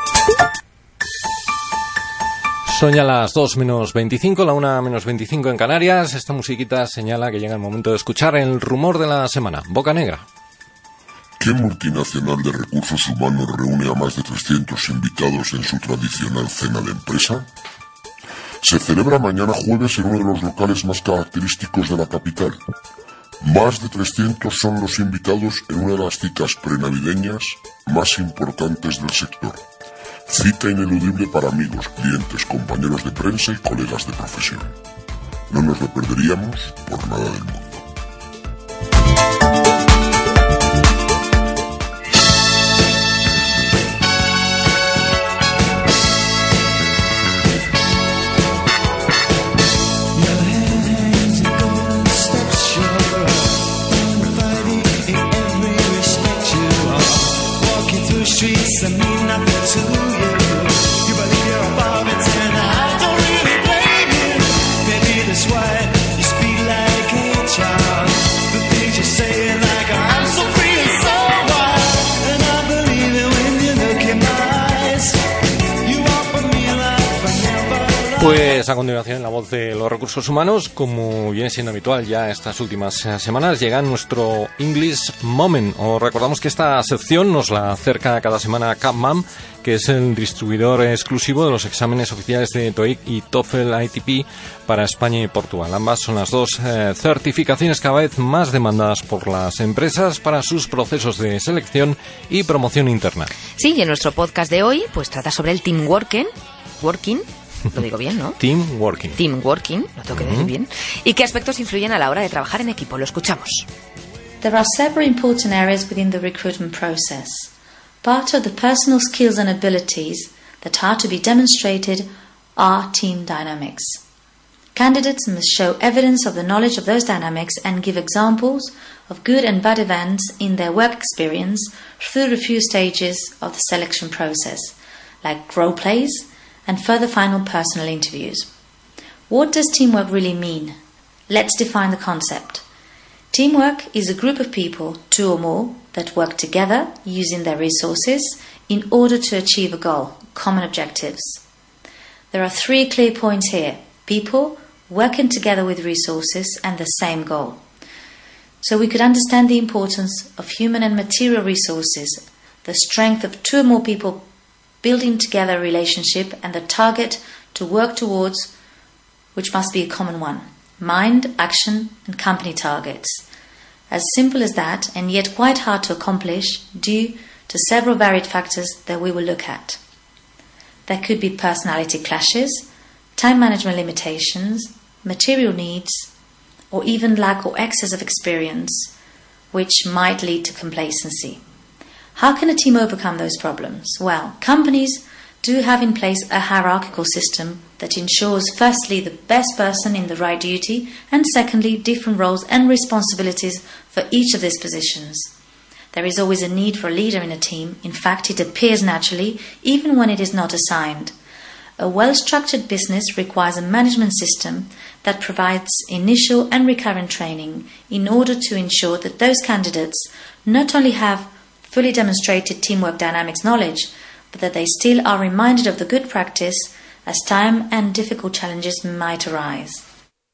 Son ya las dos menos veinticinco, la una menos veinticinco en Canarias. Esta musiquita señala que llega el momento de escuchar el rumor de la semana. Boca Negra. ¿Qué multinacional de recursos humanos reúne a más de trescientos invitados en su tradicional cena de empresa? Se celebra mañana jueves en uno de los locales más característicos de la capital. Más de trescientos son los invitados en una de las citas prenavideñas más importantes del sector. Cita ineludible para amigos, clientes, compañeros de prensa y colegas de profesión. No nos lo perderíamos por nada del mundo. Pues a continuación, la voz de los recursos humanos, como viene siendo habitual ya estas últimas semanas, llega nuestro English Moment. Os recordamos que esta sección nos la acerca cada semana Capmam, que es el distribuidor exclusivo de los exámenes oficiales de TOEIC y TOEFL I T P para España y Portugal. Ambas son las dos eh, certificaciones cada vez más demandadas por las empresas para sus procesos de selección y promoción interna. Sí, y en nuestro podcast de hoy pues trata sobre el team working, working lo digo bien, ¿no? Team working. Team working, lo tengo que decir uh-huh. bien. ¿Y qué aspectos influyen a la hora de trabajar en equipo? Lo escuchamos. There are several important areas within the recruitment process. Part of the personal skills and abilities that are to be demonstrated are team dynamics. Candidates must show evidence of the knowledge of those dynamics and give examples of good and bad events in their work experience through the few stages of the selection process, like role plays and further final personal interviews. What does teamwork really mean? Let's define the concept. Teamwork is a group of people, two or more, that work together using their resources in order to achieve a goal, common objectives. There are three clear points here. People working together with resources and the same goal. So we could understand the importance of human and material resources, the strength of two or more people building together a relationship, and the target to work towards, which must be a common one. Mind, action, and company targets. As simple as that, and yet quite hard to accomplish due to several varied factors that we will look at. There could be personality clashes, time management limitations, material needs, or even lack or excess of experience, which might lead to complacency. How can a team overcome those problems? Well, companies do have in place a hierarchical system that ensures, firstly, the best person in the right duty, and secondly, different roles and responsibilities for each of these positions. There is always a need for a leader in a team. In fact, it appears naturally, even when it is not assigned. A well-structured business requires a management system that provides initial and recurrent training in order to ensure that those candidates not only have fully demonstrated teamwork dynamics knowledge, but that they still are reminded of the good practice as time and difficult challenges might arise.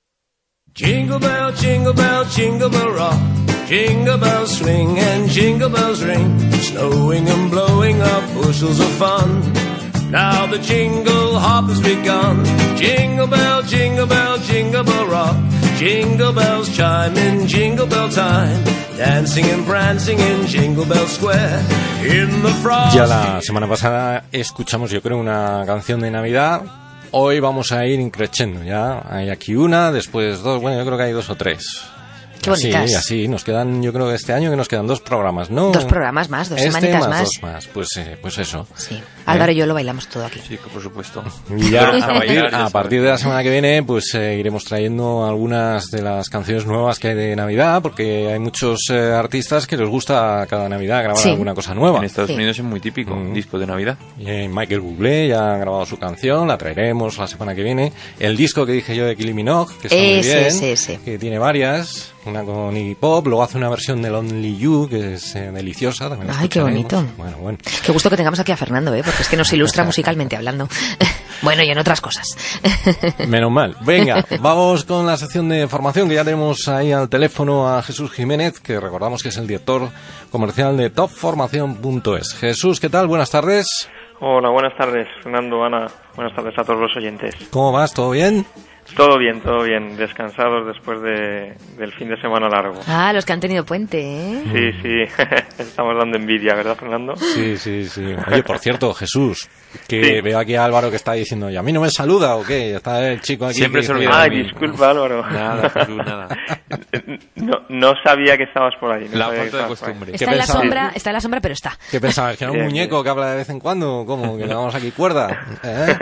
Jingle bell, jingle bell, jingle bell rock. Jingle bells swing and jingle bells ring, snowing and blowing up bushels of fun. Now the jingle hop has begun. Jingle bell, jingle bell, jingle bell rock. Jingle bells chime in jingle bell time, dancing and prancing in Jingle Bell Square. In the frost. Ya la semana pasada escuchamos, yo creo, una canción de Navidad. Hoy vamos a ir increciendo. Ya hay aquí una, después dos. Bueno, yo creo que hay dos o tres. Qué bonitas. Sí, así, nos quedan, yo creo que este año que nos quedan dos programas, ¿no? Dos programas más, dos este semanitas más. más. Dos más, pues, eh, pues eso. Sí, Álvaro ¿Eh? y yo lo bailamos todo aquí. Sí, por supuesto. Y ya a partir, a partir de la semana que viene, pues eh, iremos trayendo algunas de las canciones nuevas que hay de Navidad, porque hay muchos eh, artistas que les gusta cada Navidad grabar sí. alguna cosa nueva. En Estados sí. Unidos es muy típico, un mm. disco de Navidad. Y eh, Michael Bublé ya ha grabado su canción, la traeremos la semana que viene. El disco que dije yo de Kylie Minogue, que está ese, muy bien, ese, ese. que tiene varias. Una con Iggy Pop, luego hace una versión de Lonely You, que es eh, deliciosa. También Ay, qué bonito. Bueno, bueno. Qué gusto que tengamos aquí a Fernando, ¿eh? Porque es que nos ilustra musicalmente hablando. Bueno, y en otras cosas. Menos mal. Venga, vamos con la sección de formación, que ya tenemos ahí al teléfono a Jesús Jiménez, que recordamos que es el director comercial de top formación punto es. Jesús, ¿qué tal? Buenas tardes. Hola, buenas tardes, Fernando, Ana. Buenas tardes a todos los oyentes. ¿Cómo vas? ¿Todo bien? Todo bien, todo bien. Descansados después de, del fin de semana largo. Ah, los que han tenido puente, ¿eh? Sí, sí. Estamos dando envidia, ¿verdad, Fernando? Sí, sí, sí. Oye, por cierto, Jesús, que sí. veo aquí a Álvaro que está diciendo, ¿y a mí no me saluda o qué? Está el chico aquí. Siempre se olvida. Ay, disculpa, Álvaro. Nada, Jesús, nada. No, no sabía que estabas por ahí. No la falta de costumbre. Está en la sombra, está en la sombra, pero está. ¿Qué pensabas? ¿Que era un bien, muñeco bien. que habla de vez en cuando? ¿Cómo? ¿Que le damos aquí cuerda? ¿Eh?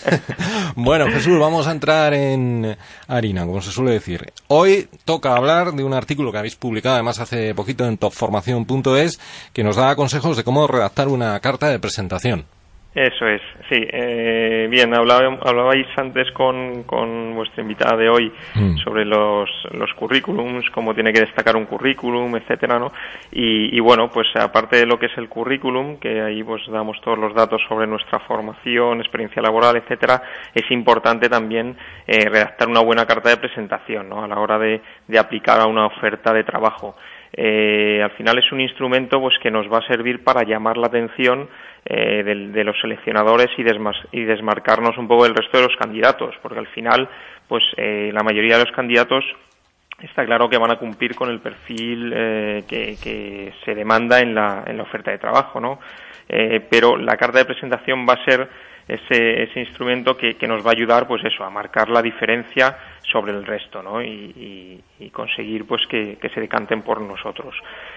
Bueno, Jesús, vamos a entrar en harina, como se suele decir. Hoy toca hablar de un artículo que habéis publicado además hace poquito en top formación punto es, que nos da consejos de cómo redactar una carta de presentación. Eso es, sí. Eh, bien, hablaba, hablabais antes con, con vuestra invitada de hoy mm. sobre los, los currículums, cómo tiene que destacar un currículum, etcétera, ¿no? Y, y bueno, pues aparte de lo que es el currículum, que ahí pues damos todos los datos sobre nuestra formación, experiencia laboral, etcétera, es importante también eh, redactar una buena carta de presentación, ¿no? A la hora de, de aplicar a una oferta de trabajo. Eh, al final es un instrumento pues que nos va a servir para llamar la atención eh, de, de los seleccionadores y, desmas, y desmarcarnos un poco del resto de los candidatos, porque al final pues eh, la mayoría de los candidatos está claro que van a cumplir con el perfil eh, que, que se demanda en la, en la oferta de trabajo, ¿no? Eh, pero la carta de presentación va a ser ese, ese instrumento que, que nos va a ayudar, pues eso, a marcar la diferencia sobre el resto, ¿no? Y, y, y conseguir, pues, que, que se decanten por nosotros.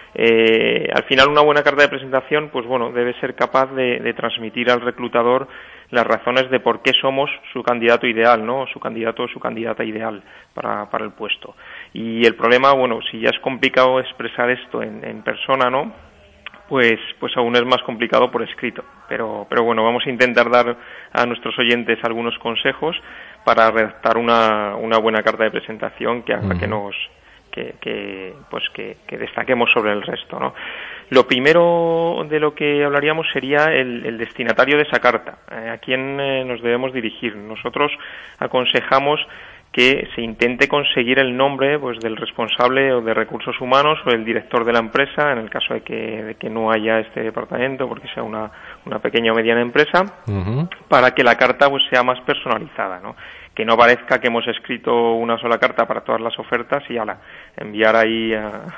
Eh, al final, una buena carta de presentación, pues bueno, debe ser capaz de, de transmitir al reclutador las razones de por qué somos su candidato ideal, ¿no? Su candidato o su candidata ideal para, para el puesto. Y el problema, bueno, si ya es complicado expresar esto en, en persona, ¿no? Pues, pues aún es más complicado por escrito. Pero, pero bueno, vamos a intentar dar a nuestros oyentes algunos consejos para redactar una, una buena carta de presentación que haga uh-huh. que nos, que, que, pues que, que destaquemos sobre el resto, ¿no? Lo primero de lo que hablaríamos sería el, el destinatario de esa carta, eh, a quién eh, nos debemos dirigir. Nosotros aconsejamos que se intente conseguir el nombre pues del responsable o de recursos humanos o el director de la empresa, en el caso de que, de que no haya este departamento, porque sea una, una pequeña o mediana empresa, uh-huh. para que la carta pues sea más personalizada, ¿no? Que no parezca que hemos escrito una sola carta para todas las ofertas y ala, enviar ahí a,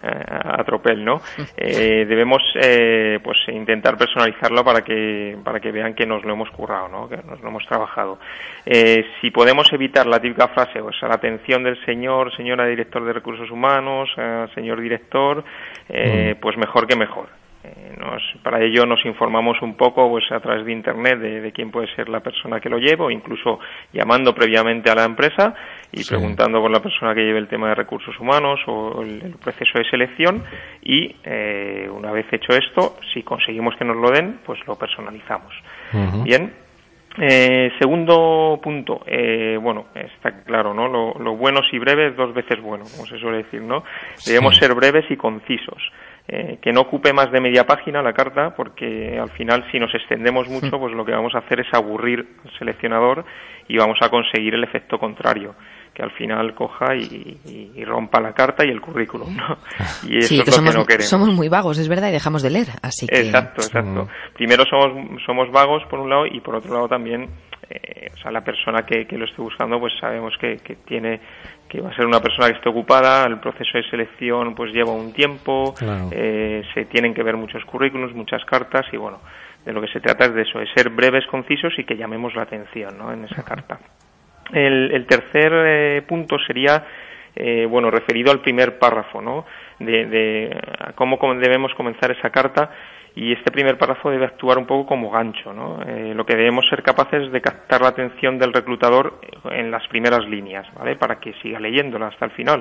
a tropel, ¿no? Eh, debemos eh, pues intentar personalizarlo para que para que vean que nos lo hemos currado, ¿no? Que nos lo hemos trabajado. Eh, si podemos evitar la típica frase, o sea, la atención del señor, señora director de recursos humanos, eh, señor director, eh, pues mejor que mejor. Nos, para ello nos informamos un poco pues a través de internet de, de quién puede ser la persona que lo lleve, o incluso llamando previamente a la empresa y sí. preguntando por la persona que lleve el tema de recursos humanos o el, el proceso de selección, y eh, una vez hecho esto, si conseguimos que nos lo den, pues lo personalizamos. Uh-huh. Bien. Eh, segundo punto, eh, bueno, está claro, ¿no? Lo, lo buenos y breves, dos veces bueno, como se suele decir, ¿no? Debemos sí. ser breves y concisos. Eh, que no ocupe más de media página la carta, porque al final, si nos extendemos mucho, pues lo que vamos a hacer es aburrir al seleccionador y vamos a conseguir el efecto contrario, que al final coja y, y, y rompa la carta y el currículum, ¿no? Y eso sí, es que lo somos, que no queremos. Somos muy vagos, es verdad, y dejamos de leer, así que... Exacto, exacto. Mm. Primero somos, somos vagos, por un lado, y por otro lado también, eh, o sea, la persona que, que lo esté buscando, pues sabemos que, que tiene... que va a ser una persona que esté ocupada, el proceso de selección pues lleva un tiempo, claro. eh, se tienen que ver muchos currículums, muchas cartas, y bueno, de lo que se trata es de eso, de ser breves, concisos y que llamemos la atención, ¿no?, en esa carta. El, el tercer eh, punto sería, eh, bueno, referido al primer párrafo, ¿no?, de, de cómo debemos comenzar esa carta. Y este primer párrafo debe actuar un poco como gancho, ¿no? Eh, lo que debemos ser capaces es de captar la atención del reclutador en las primeras líneas, ¿vale?, para que siga leyéndola hasta el final.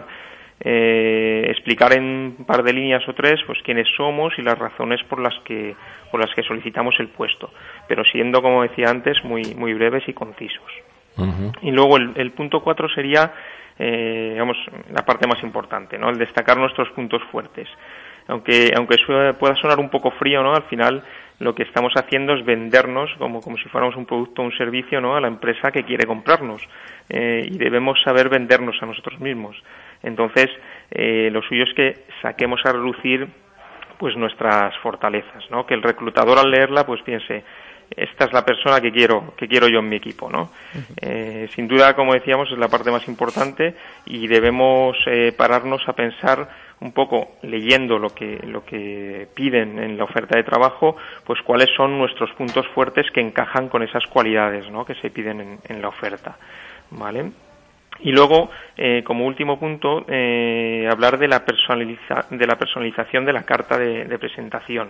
Eh, explicar en un par de líneas o tres, pues quiénes somos y las razones por las que por las que solicitamos el puesto, pero siendo, como decía antes, muy muy breves y concisos. Uh-huh. Y luego el, el punto cuatro sería, eh, digamos, la parte más importante, ¿no?, el destacar nuestros puntos fuertes. Aunque aunque pueda sonar un poco frío, ¿no?, al final lo que estamos haciendo es vendernos como como si fuéramos un producto o un servicio, ¿no?, a la empresa que quiere comprarnos, eh, y debemos saber vendernos a nosotros mismos. Entonces, eh, lo suyo es que saquemos a relucir pues nuestras fortalezas, ¿no?, que el reclutador al leerla pues piense, esta es la persona que quiero que quiero yo en mi equipo, ¿no? Uh-huh. Eh, sin duda, como decíamos, es la parte más importante, y debemos eh, pararnos a pensar un poco, leyendo lo que lo que piden en la oferta de trabajo, pues cuáles son nuestros puntos fuertes que encajan con esas cualidades, ¿no?, que se piden en, en la oferta, ¿vale? Y luego, eh, como último punto, eh, hablar de la personaliza- de la personalización de la carta de, de presentación.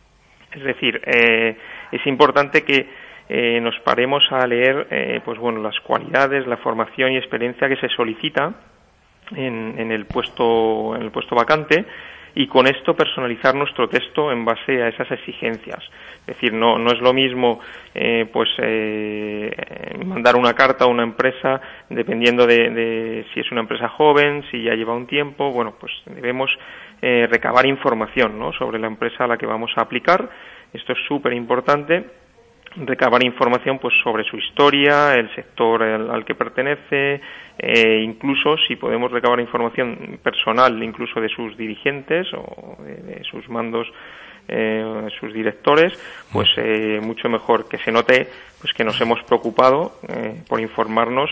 Es decir, eh, es importante que eh, nos paremos a leer, eh, pues bueno, las cualidades, la formación y experiencia que se solicita en, en el puesto, en el puesto vacante, y con esto personalizar nuestro texto en base a esas exigencias. Es decir, no no es lo mismo eh, pues eh, mandar una carta a una empresa dependiendo de, de si es una empresa joven, si ya lleva un tiempo. Bueno, pues debemos eh, recabar información, ¿no?, sobre la empresa a la que vamos a aplicar. Esto es súper importante. Recabar información pues sobre su historia, el sector al, al que pertenece, eh, incluso si podemos recabar información personal, incluso de sus dirigentes o de, de sus mandos, eh, sus directores, pues eh, mucho mejor, que se note pues que nos hemos preocupado eh, por informarnos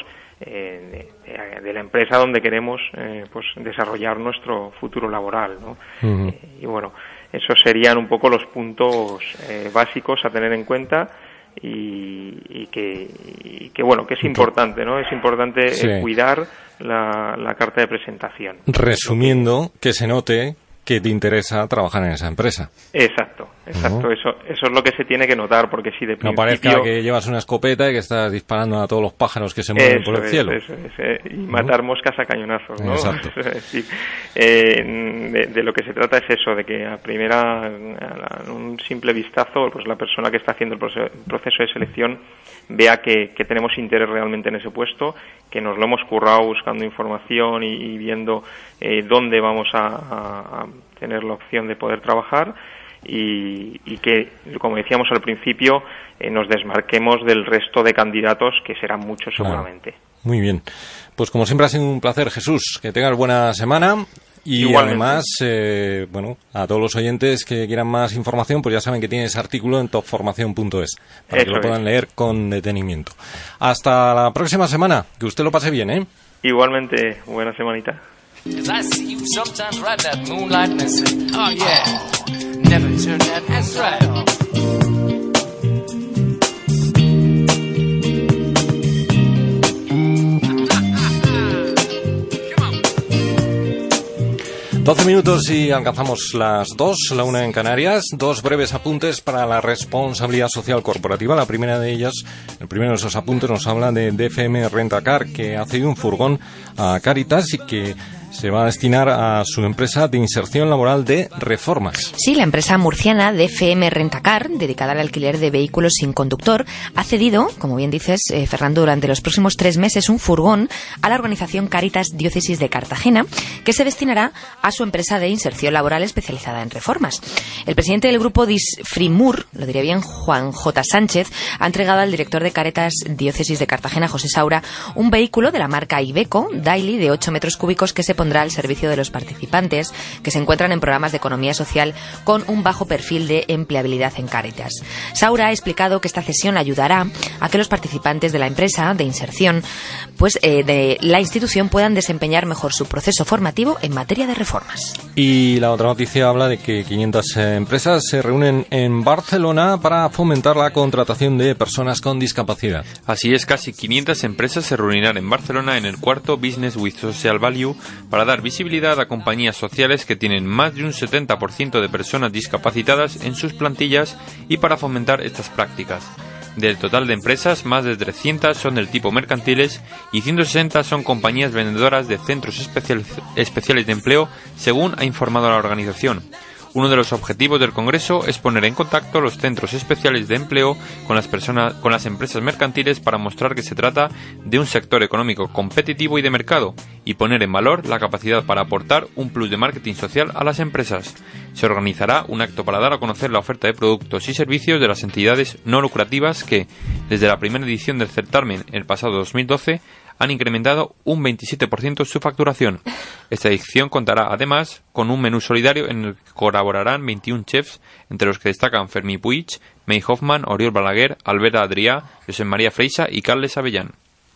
eh, de, de la empresa donde queremos eh, pues desarrollar nuestro futuro laboral, ¿no? Uh-huh. Eh, y bueno, esos serían un poco los puntos eh, básicos a tener en cuenta. Y, y, que, y que bueno, que es importante, ¿no? Es importante sí. eh, cuidar la, la carta de presentación. Resumiendo, que se note que te interesa trabajar en esa empresa. Exacto, exacto. Uh-huh. Eso eso es lo que se tiene que notar, porque si de principio... No parezca que llevas una escopeta y que estás disparando a todos los pájaros que se mueven eso por el es, cielo. Eso es, eh, y matar uh-huh. moscas a cañonazos, ¿no? Exacto. Sí. Eh, de, de lo que se trata es eso, de que a primera, a un simple vistazo, pues la persona que está haciendo el proceso de selección vea que, que tenemos interés realmente en ese puesto, que nos lo hemos currado buscando información y, y viendo eh, dónde vamos a, a, a tener la opción de poder trabajar, y, y que, como decíamos al principio, eh, nos desmarquemos del resto de candidatos, que serán muchos seguramente. Claro. Muy bien. Pues como siempre ha sido un placer, Jesús. Que tengas buena semana. Y igualmente. Además, eh, bueno, a todos los oyentes que quieran más información, pues ya saben que tienes artículo en top formación punto es para Eso que lo puedan es. leer con detenimiento. Hasta la próxima semana. Que usted lo pase bien, ¿eh? Igualmente, buena semanita. Cause I see you sometimes ride that moonlight and I say, oh yeah, never turn that ass right off. doce minutos y alcanzamos las dos, la una en Canarias. Dos breves apuntes para la responsabilidad social corporativa. La primera de ellas, el primero de esos apuntes nos habla de D F M Rentacar, que ha cedido un furgón a Cáritas y que se va a destinar a su empresa de inserción laboral de Reformas. Sí, la empresa murciana D F M Rentacar, dedicada al alquiler de vehículos sin conductor, ha cedido, como bien dices, eh, Fernando, durante los próximos tres meses un furgón a la organización Cáritas Diócesis de Cartagena, que se destinará a su empresa de inserción laboral especializada en reformas. El presidente del grupo Disfrimur, lo diría bien, Juan J. Sánchez, ha entregado al director de Cáritas Diócesis de Cartagena, José Saura, un vehículo de la marca Iveco Daily de ocho metros cúbicos que se pondrá al servicio de los participantes que se encuentran en programas de economía social con un bajo perfil de empleabilidad en Cáritas. Saura ha explicado que esta cesión ayudará a que los participantes de la empresa de inserción, pues eh, de la institución, puedan desempeñar mejor su proceso formativo en materia de reformas. Y la otra noticia habla de que quinientas empresas se reúnen en Barcelona para fomentar la contratación de personas con discapacidad. Así es, casi quinientas empresas se reunirán en Barcelona en el cuarto Business with Social Value para dar visibilidad a compañías sociales que tienen más de un setenta por ciento de personas discapacitadas en sus plantillas y para fomentar estas prácticas. Del total de empresas, más de trescientas son del tipo mercantiles y ciento sesenta son compañías vendedoras de centros especial, especiales de empleo, según ha informado la organización. Uno de los objetivos del Congreso es poner en contacto los centros especiales de empleo con las personas, con las empresas mercantiles para mostrar que se trata de un sector económico competitivo y de mercado y poner en valor la capacidad para aportar un plus de marketing social a las empresas. Se organizará un acto para dar a conocer la oferta de productos y servicios de las entidades no lucrativas que, desde la primera edición del certamen el pasado dos mil doce, han incrementado un veintisiete por ciento su facturación. Esta edición contará además con un menú solidario en el que colaborarán veintiún chefs, entre los que destacan Fermí Puig, May Hoffman, Oriol Balaguer, Alberta Adrià, Josep María Freixa y Carles Avellán.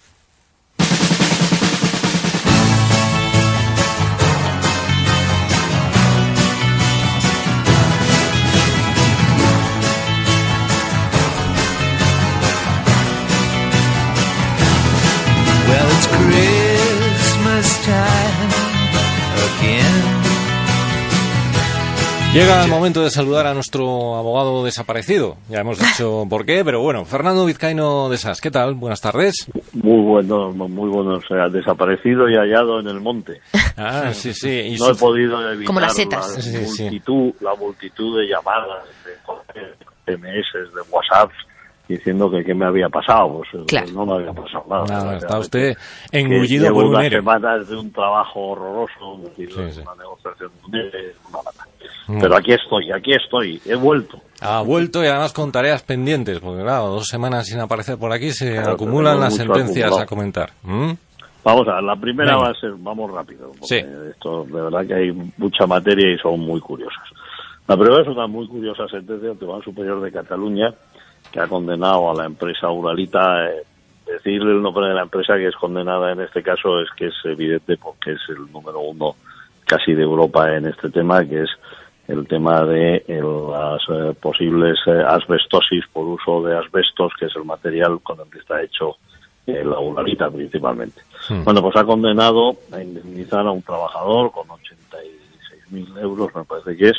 Llega el momento de saludar a nuestro abogado desaparecido. Ya hemos dicho por qué, pero bueno, Fernando Vizcaíno de Sas, ¿qué tal? Buenas tardes. Muy bueno, muy bueno, o sea, desaparecido y hallado en el monte. Ah, sí, sí. Y no su... he podido evitar Como las setas. La, sí, multitud, sí. la multitud de llamadas, de eme ese, de WhatsApp, diciendo que qué me había pasado. Pues claro. No me había pasado nada. nada está usted engullido por un aire. Semanas de un trabajo horroroso, sí, sí. una negociación de una mata. Pero aquí estoy, aquí estoy, he vuelto. Ha vuelto y además con tareas pendientes, porque claro, dos semanas sin aparecer por aquí se claro, acumulan las sentencias acumulado. a comentar. ¿Mm? Vamos a ver, la primera Venga. va a ser, vamos rápido, porque sí. esto de verdad que hay mucha materia y son muy curiosas. La primera es una muy curiosa sentencia del Tribunal Superior de Cataluña, que ha condenado a la empresa Uralita. Eh, decirle el nombre de la empresa que es condenada en este caso es que es evidente porque es el número uno casi de Europa en este tema, que es el tema de el, las eh, posibles eh, asbestosis por uso de asbestos, que es el material con el que está hecho eh, la Uralita principalmente. Sí. Bueno, pues ha condenado a indemnizar a un trabajador con ochenta y seis mil euros, me parece que es,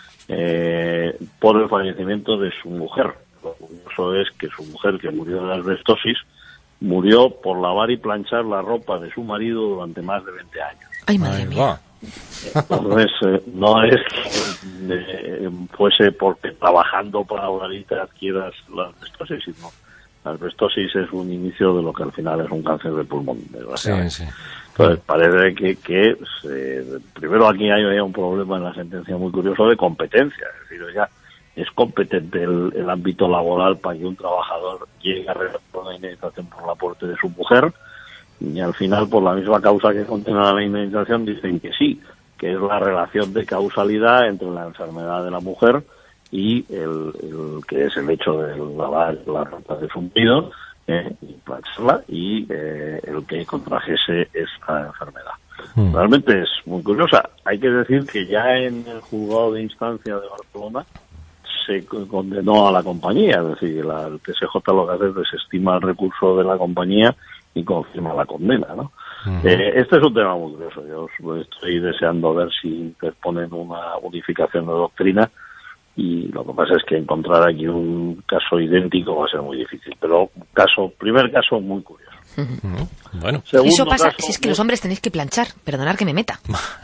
eh, por el fallecimiento de su mujer. Lo curioso es que su mujer, que murió de asbestosis, murió por lavar y planchar la ropa de su marido durante más de veinte años. Ay, madre mía. Entonces, eh, no es que eh, fuese porque trabajando para Uralita adquieras la asbestosis, sino la asbestosis es un inicio de lo que al final es un cáncer de pulmón. Sí, sí. Entonces, parece que, que se, primero aquí hay, hay un problema en la sentencia muy curioso de competencia. Es decir, ya es competente el, el ámbito laboral para que un trabajador llegue a recibir una indemnización por la muerte de su mujer. Y al final, por la misma causa que condena la indemnización, dicen que sí, que es la relación de causalidad entre la enfermedad de la mujer y el, el que es el hecho de lavar la ropa de su marido eh, y plancharla y eh, el que contrajese esta enfermedad. Mm. Realmente es muy curiosa. Hay que decir que ya en el juzgado de instancia de Barcelona se condenó a la compañía, es decir, la, el T S J lo que hace es desestima el recurso de la compañía y confirma la condena, ¿no? Uh-huh. Eh, este es un tema muy curioso. Yo estoy deseando ver si interponen una unificación de doctrina, y lo que pasa es que encontrar aquí un caso idéntico va a ser muy difícil, pero caso, primer caso muy curioso. Uh-huh. Bueno. Eso pasa caso, si es que los hombres tenéis que planchar, perdonar que me meta.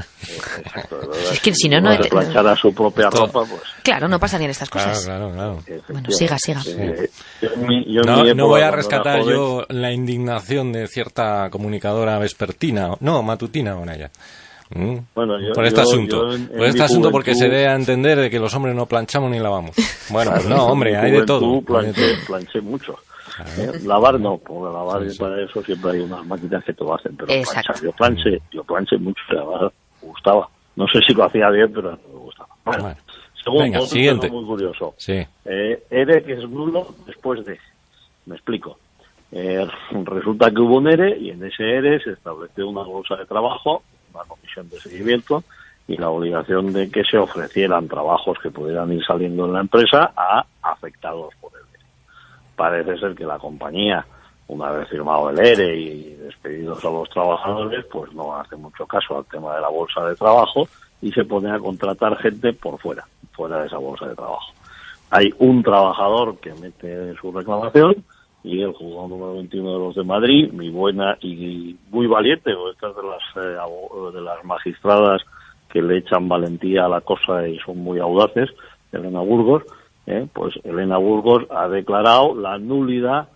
Exacto, es que si no, no... De planchar a su propia Esto... ropa, pues... Claro, no pasarían estas cosas. Claro, claro, claro. Bueno, siga, siga. Eh, yo, yo no, época, no voy a rescatar joven, yo la indignación de cierta comunicadora vespertina, no, matutina, bueno, ya. Mm. Bueno, yo, por este yo, asunto, yo en, por en este asunto juventud, porque se dé a entender de que los hombres no planchamos ni lavamos. Bueno, pues no, hombre, hay de todo. Planché, planché mucho. Eh, lavar no, porque lavar sí, sí. Para eso siempre hay unas máquinas que te lo hacen, pero Exacto. planchar, yo planché, yo planché mucho, lavar me gustaba. No sé si lo hacía bien, pero me gustaba. Bueno, bueno. Segundo, Venga, otro siguiente. Muy curioso. Sí. Eh, ERE que es nulo después de. Me explico. Eh, resulta que hubo un ERE y en ese ERE se estableció una bolsa de trabajo, una comisión de seguimiento y la obligación de que se ofrecieran trabajos que pudieran ir saliendo en la empresa a afectados por el ERE. Parece ser que la compañía, una vez firmado el ERE y despedidos a los trabajadores, pues no hace mucho caso al tema de la bolsa de trabajo y se pone a contratar gente por fuera, fuera de esa bolsa de trabajo. Hay un trabajador que mete su reclamación y el juzgado número veintiuno de los de Madrid, muy buena y muy valiente, o estas de las, eh, de las magistradas que le echan valentía a la cosa y son muy audaces, Elena Burgos, eh, pues Elena Burgos ha declarado la nulidad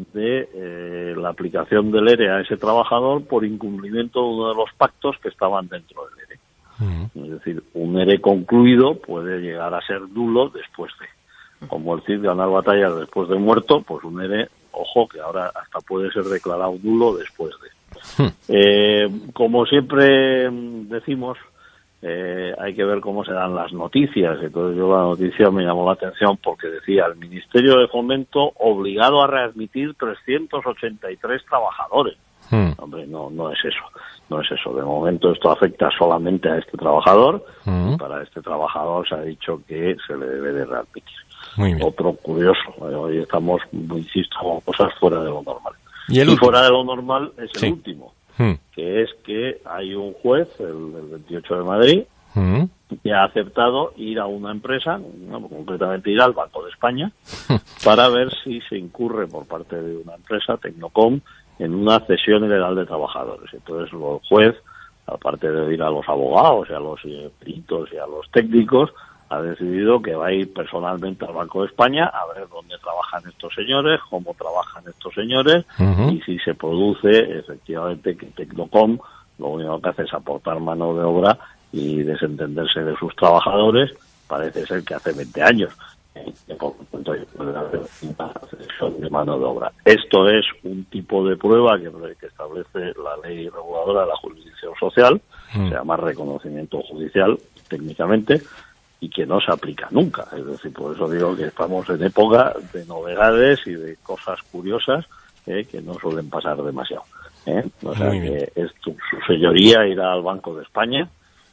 de eh, la aplicación del ERE a ese trabajador por incumplimiento de uno de los pactos que estaban dentro del ERE. Uh-huh. Es decir, un ERE concluido puede llegar a ser nulo después de, como el Cid ganar batallas después de muerto, pues un ERE, ojo, que ahora hasta puede ser declarado nulo después de. Uh-huh. Eh, como siempre decimos, Eh, hay que ver cómo se dan las noticias. Entonces yo la noticia me llamó la atención porque decía el Ministerio de Fomento obligado a readmitir trescientos ochenta y tres trabajadores. Hmm. Hombre, no, no es eso, no es eso. De momento esto afecta solamente a este trabajador hmm. y para este trabajador se ha dicho que se le debe de readmitir. Muy bien. Otro curioso, hoy estamos, insisto, con cosas fuera de lo normal. Y, el y fuera de lo normal es el sí. último. Hmm. Que es que hay un juez, el del veintiocho de Madrid, hmm. que ha aceptado ir a una empresa, no, concretamente ir al Banco de España, para ver si se incurre por parte de una empresa, Tecnocom, en una cesión ilegal de trabajadores. Entonces el juez, aparte de ir a los abogados y a los peritos y a los técnicos, ha decidido que va a ir personalmente al Banco de España a ver dónde trabajan estos señores, cómo trabajan estos señores, uh-huh. y si se produce efectivamente que Tecnocom lo único que hace es aportar mano de obra y desentenderse de sus trabajadores. Parece ser que hace veinte años. Eh, por lo tanto, puede haber una cesión de mano de obra. Esto es un tipo de prueba que, que establece la ley reguladora de la jurisdicción social, uh-huh. se llama reconocimiento judicial técnicamente, y que no se aplica nunca. Es decir, por eso digo que estamos en época de novedades y de cosas curiosas eh, que no suelen pasar demasiado. ¿eh? O sea, que es tu, su señoría irá al Banco de España,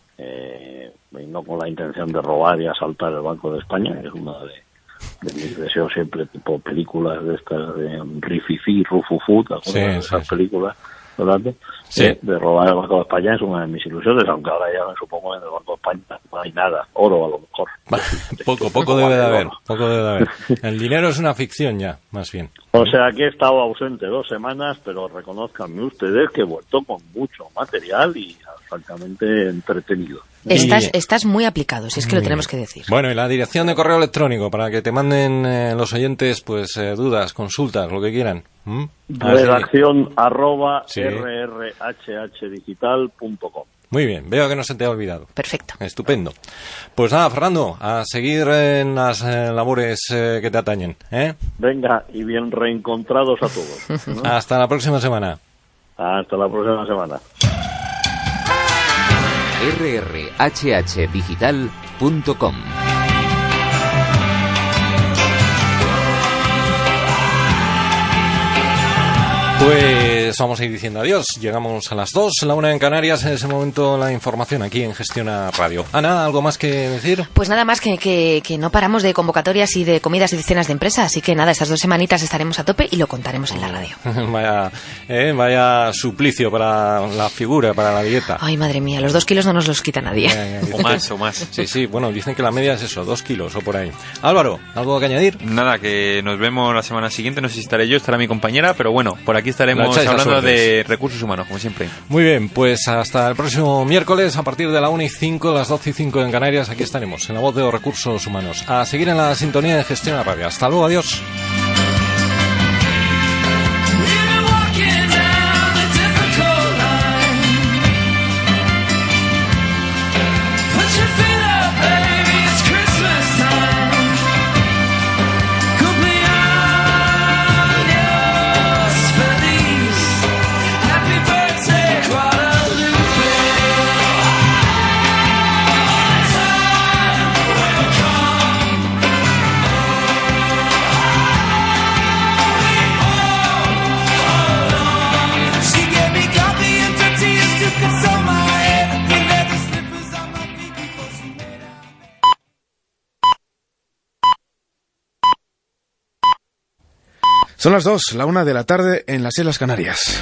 eh, y no con la intención de robar y asaltar el Banco de España, es una de, de mis deseos siempre, tipo películas de estas de Rififi, Rufufu, ¿te acuerdas sí, de esas sí, películas? ¿Verdad? Sí. Eh, de robar el Banco de España es una de mis ilusiones, aunque ahora ya me supongo que en el Banco de España no hay nada, oro a lo mejor. poco, poco debe de haber, poco debe de haber. El dinero es una ficción ya, más bien. O sea que he estado ausente dos semanas, pero reconozcanme ustedes que he vuelto con mucho material y francamente entretenido. Estás, estás muy aplicado, si es que lo tenemos que decir. Bueno, y la dirección de correo electrónico para que te manden eh, los oyentes pues eh, dudas, consultas, lo que quieran. ¿Mm? Redacción arroba sí. r r h h digital punto com. Muy bien, veo que no se te ha olvidado. Perfecto. Estupendo. Pues nada, Fernando, a seguir en las eh, labores eh, que te atañen. ¿eh? Venga, y bien reencontrados a todos. ¿no? Hasta la próxima semana. Hasta la próxima semana. r r h h digital punto com. Pues pues vamos a ir diciendo adiós. Llegamos a las dos, la una en Canarias, en ese momento la información aquí en Gestiona Radio. Ana, ¿algo más que decir? Pues nada más que, que, que no paramos de convocatorias y de comidas y de cenas de empresa, así que nada, estas dos semanitas estaremos a tope y lo contaremos en la radio. vaya, eh, vaya suplicio para la figura, para la dieta. Ay, madre mía, los dos kilos no nos los quita nadie. Eh, o más, o más. Sí, sí, bueno, dicen que la media es eso, dos kilos o por ahí. Álvaro, ¿algo que añadir? Nada, que nos vemos la semana siguiente, no sé si estaré yo, estará mi compañera, pero bueno, por aquí estaremos hablando de recursos humanos, como siempre. Muy bien, pues hasta el próximo miércoles, a partir de la una y cinco, las doce y cinco en Canarias, aquí estaremos, en la voz de los recursos humanos. A seguir en la sintonía de Gestión a Radio. Hasta luego, adiós. Son las dos, la una de la tarde en las Islas Canarias.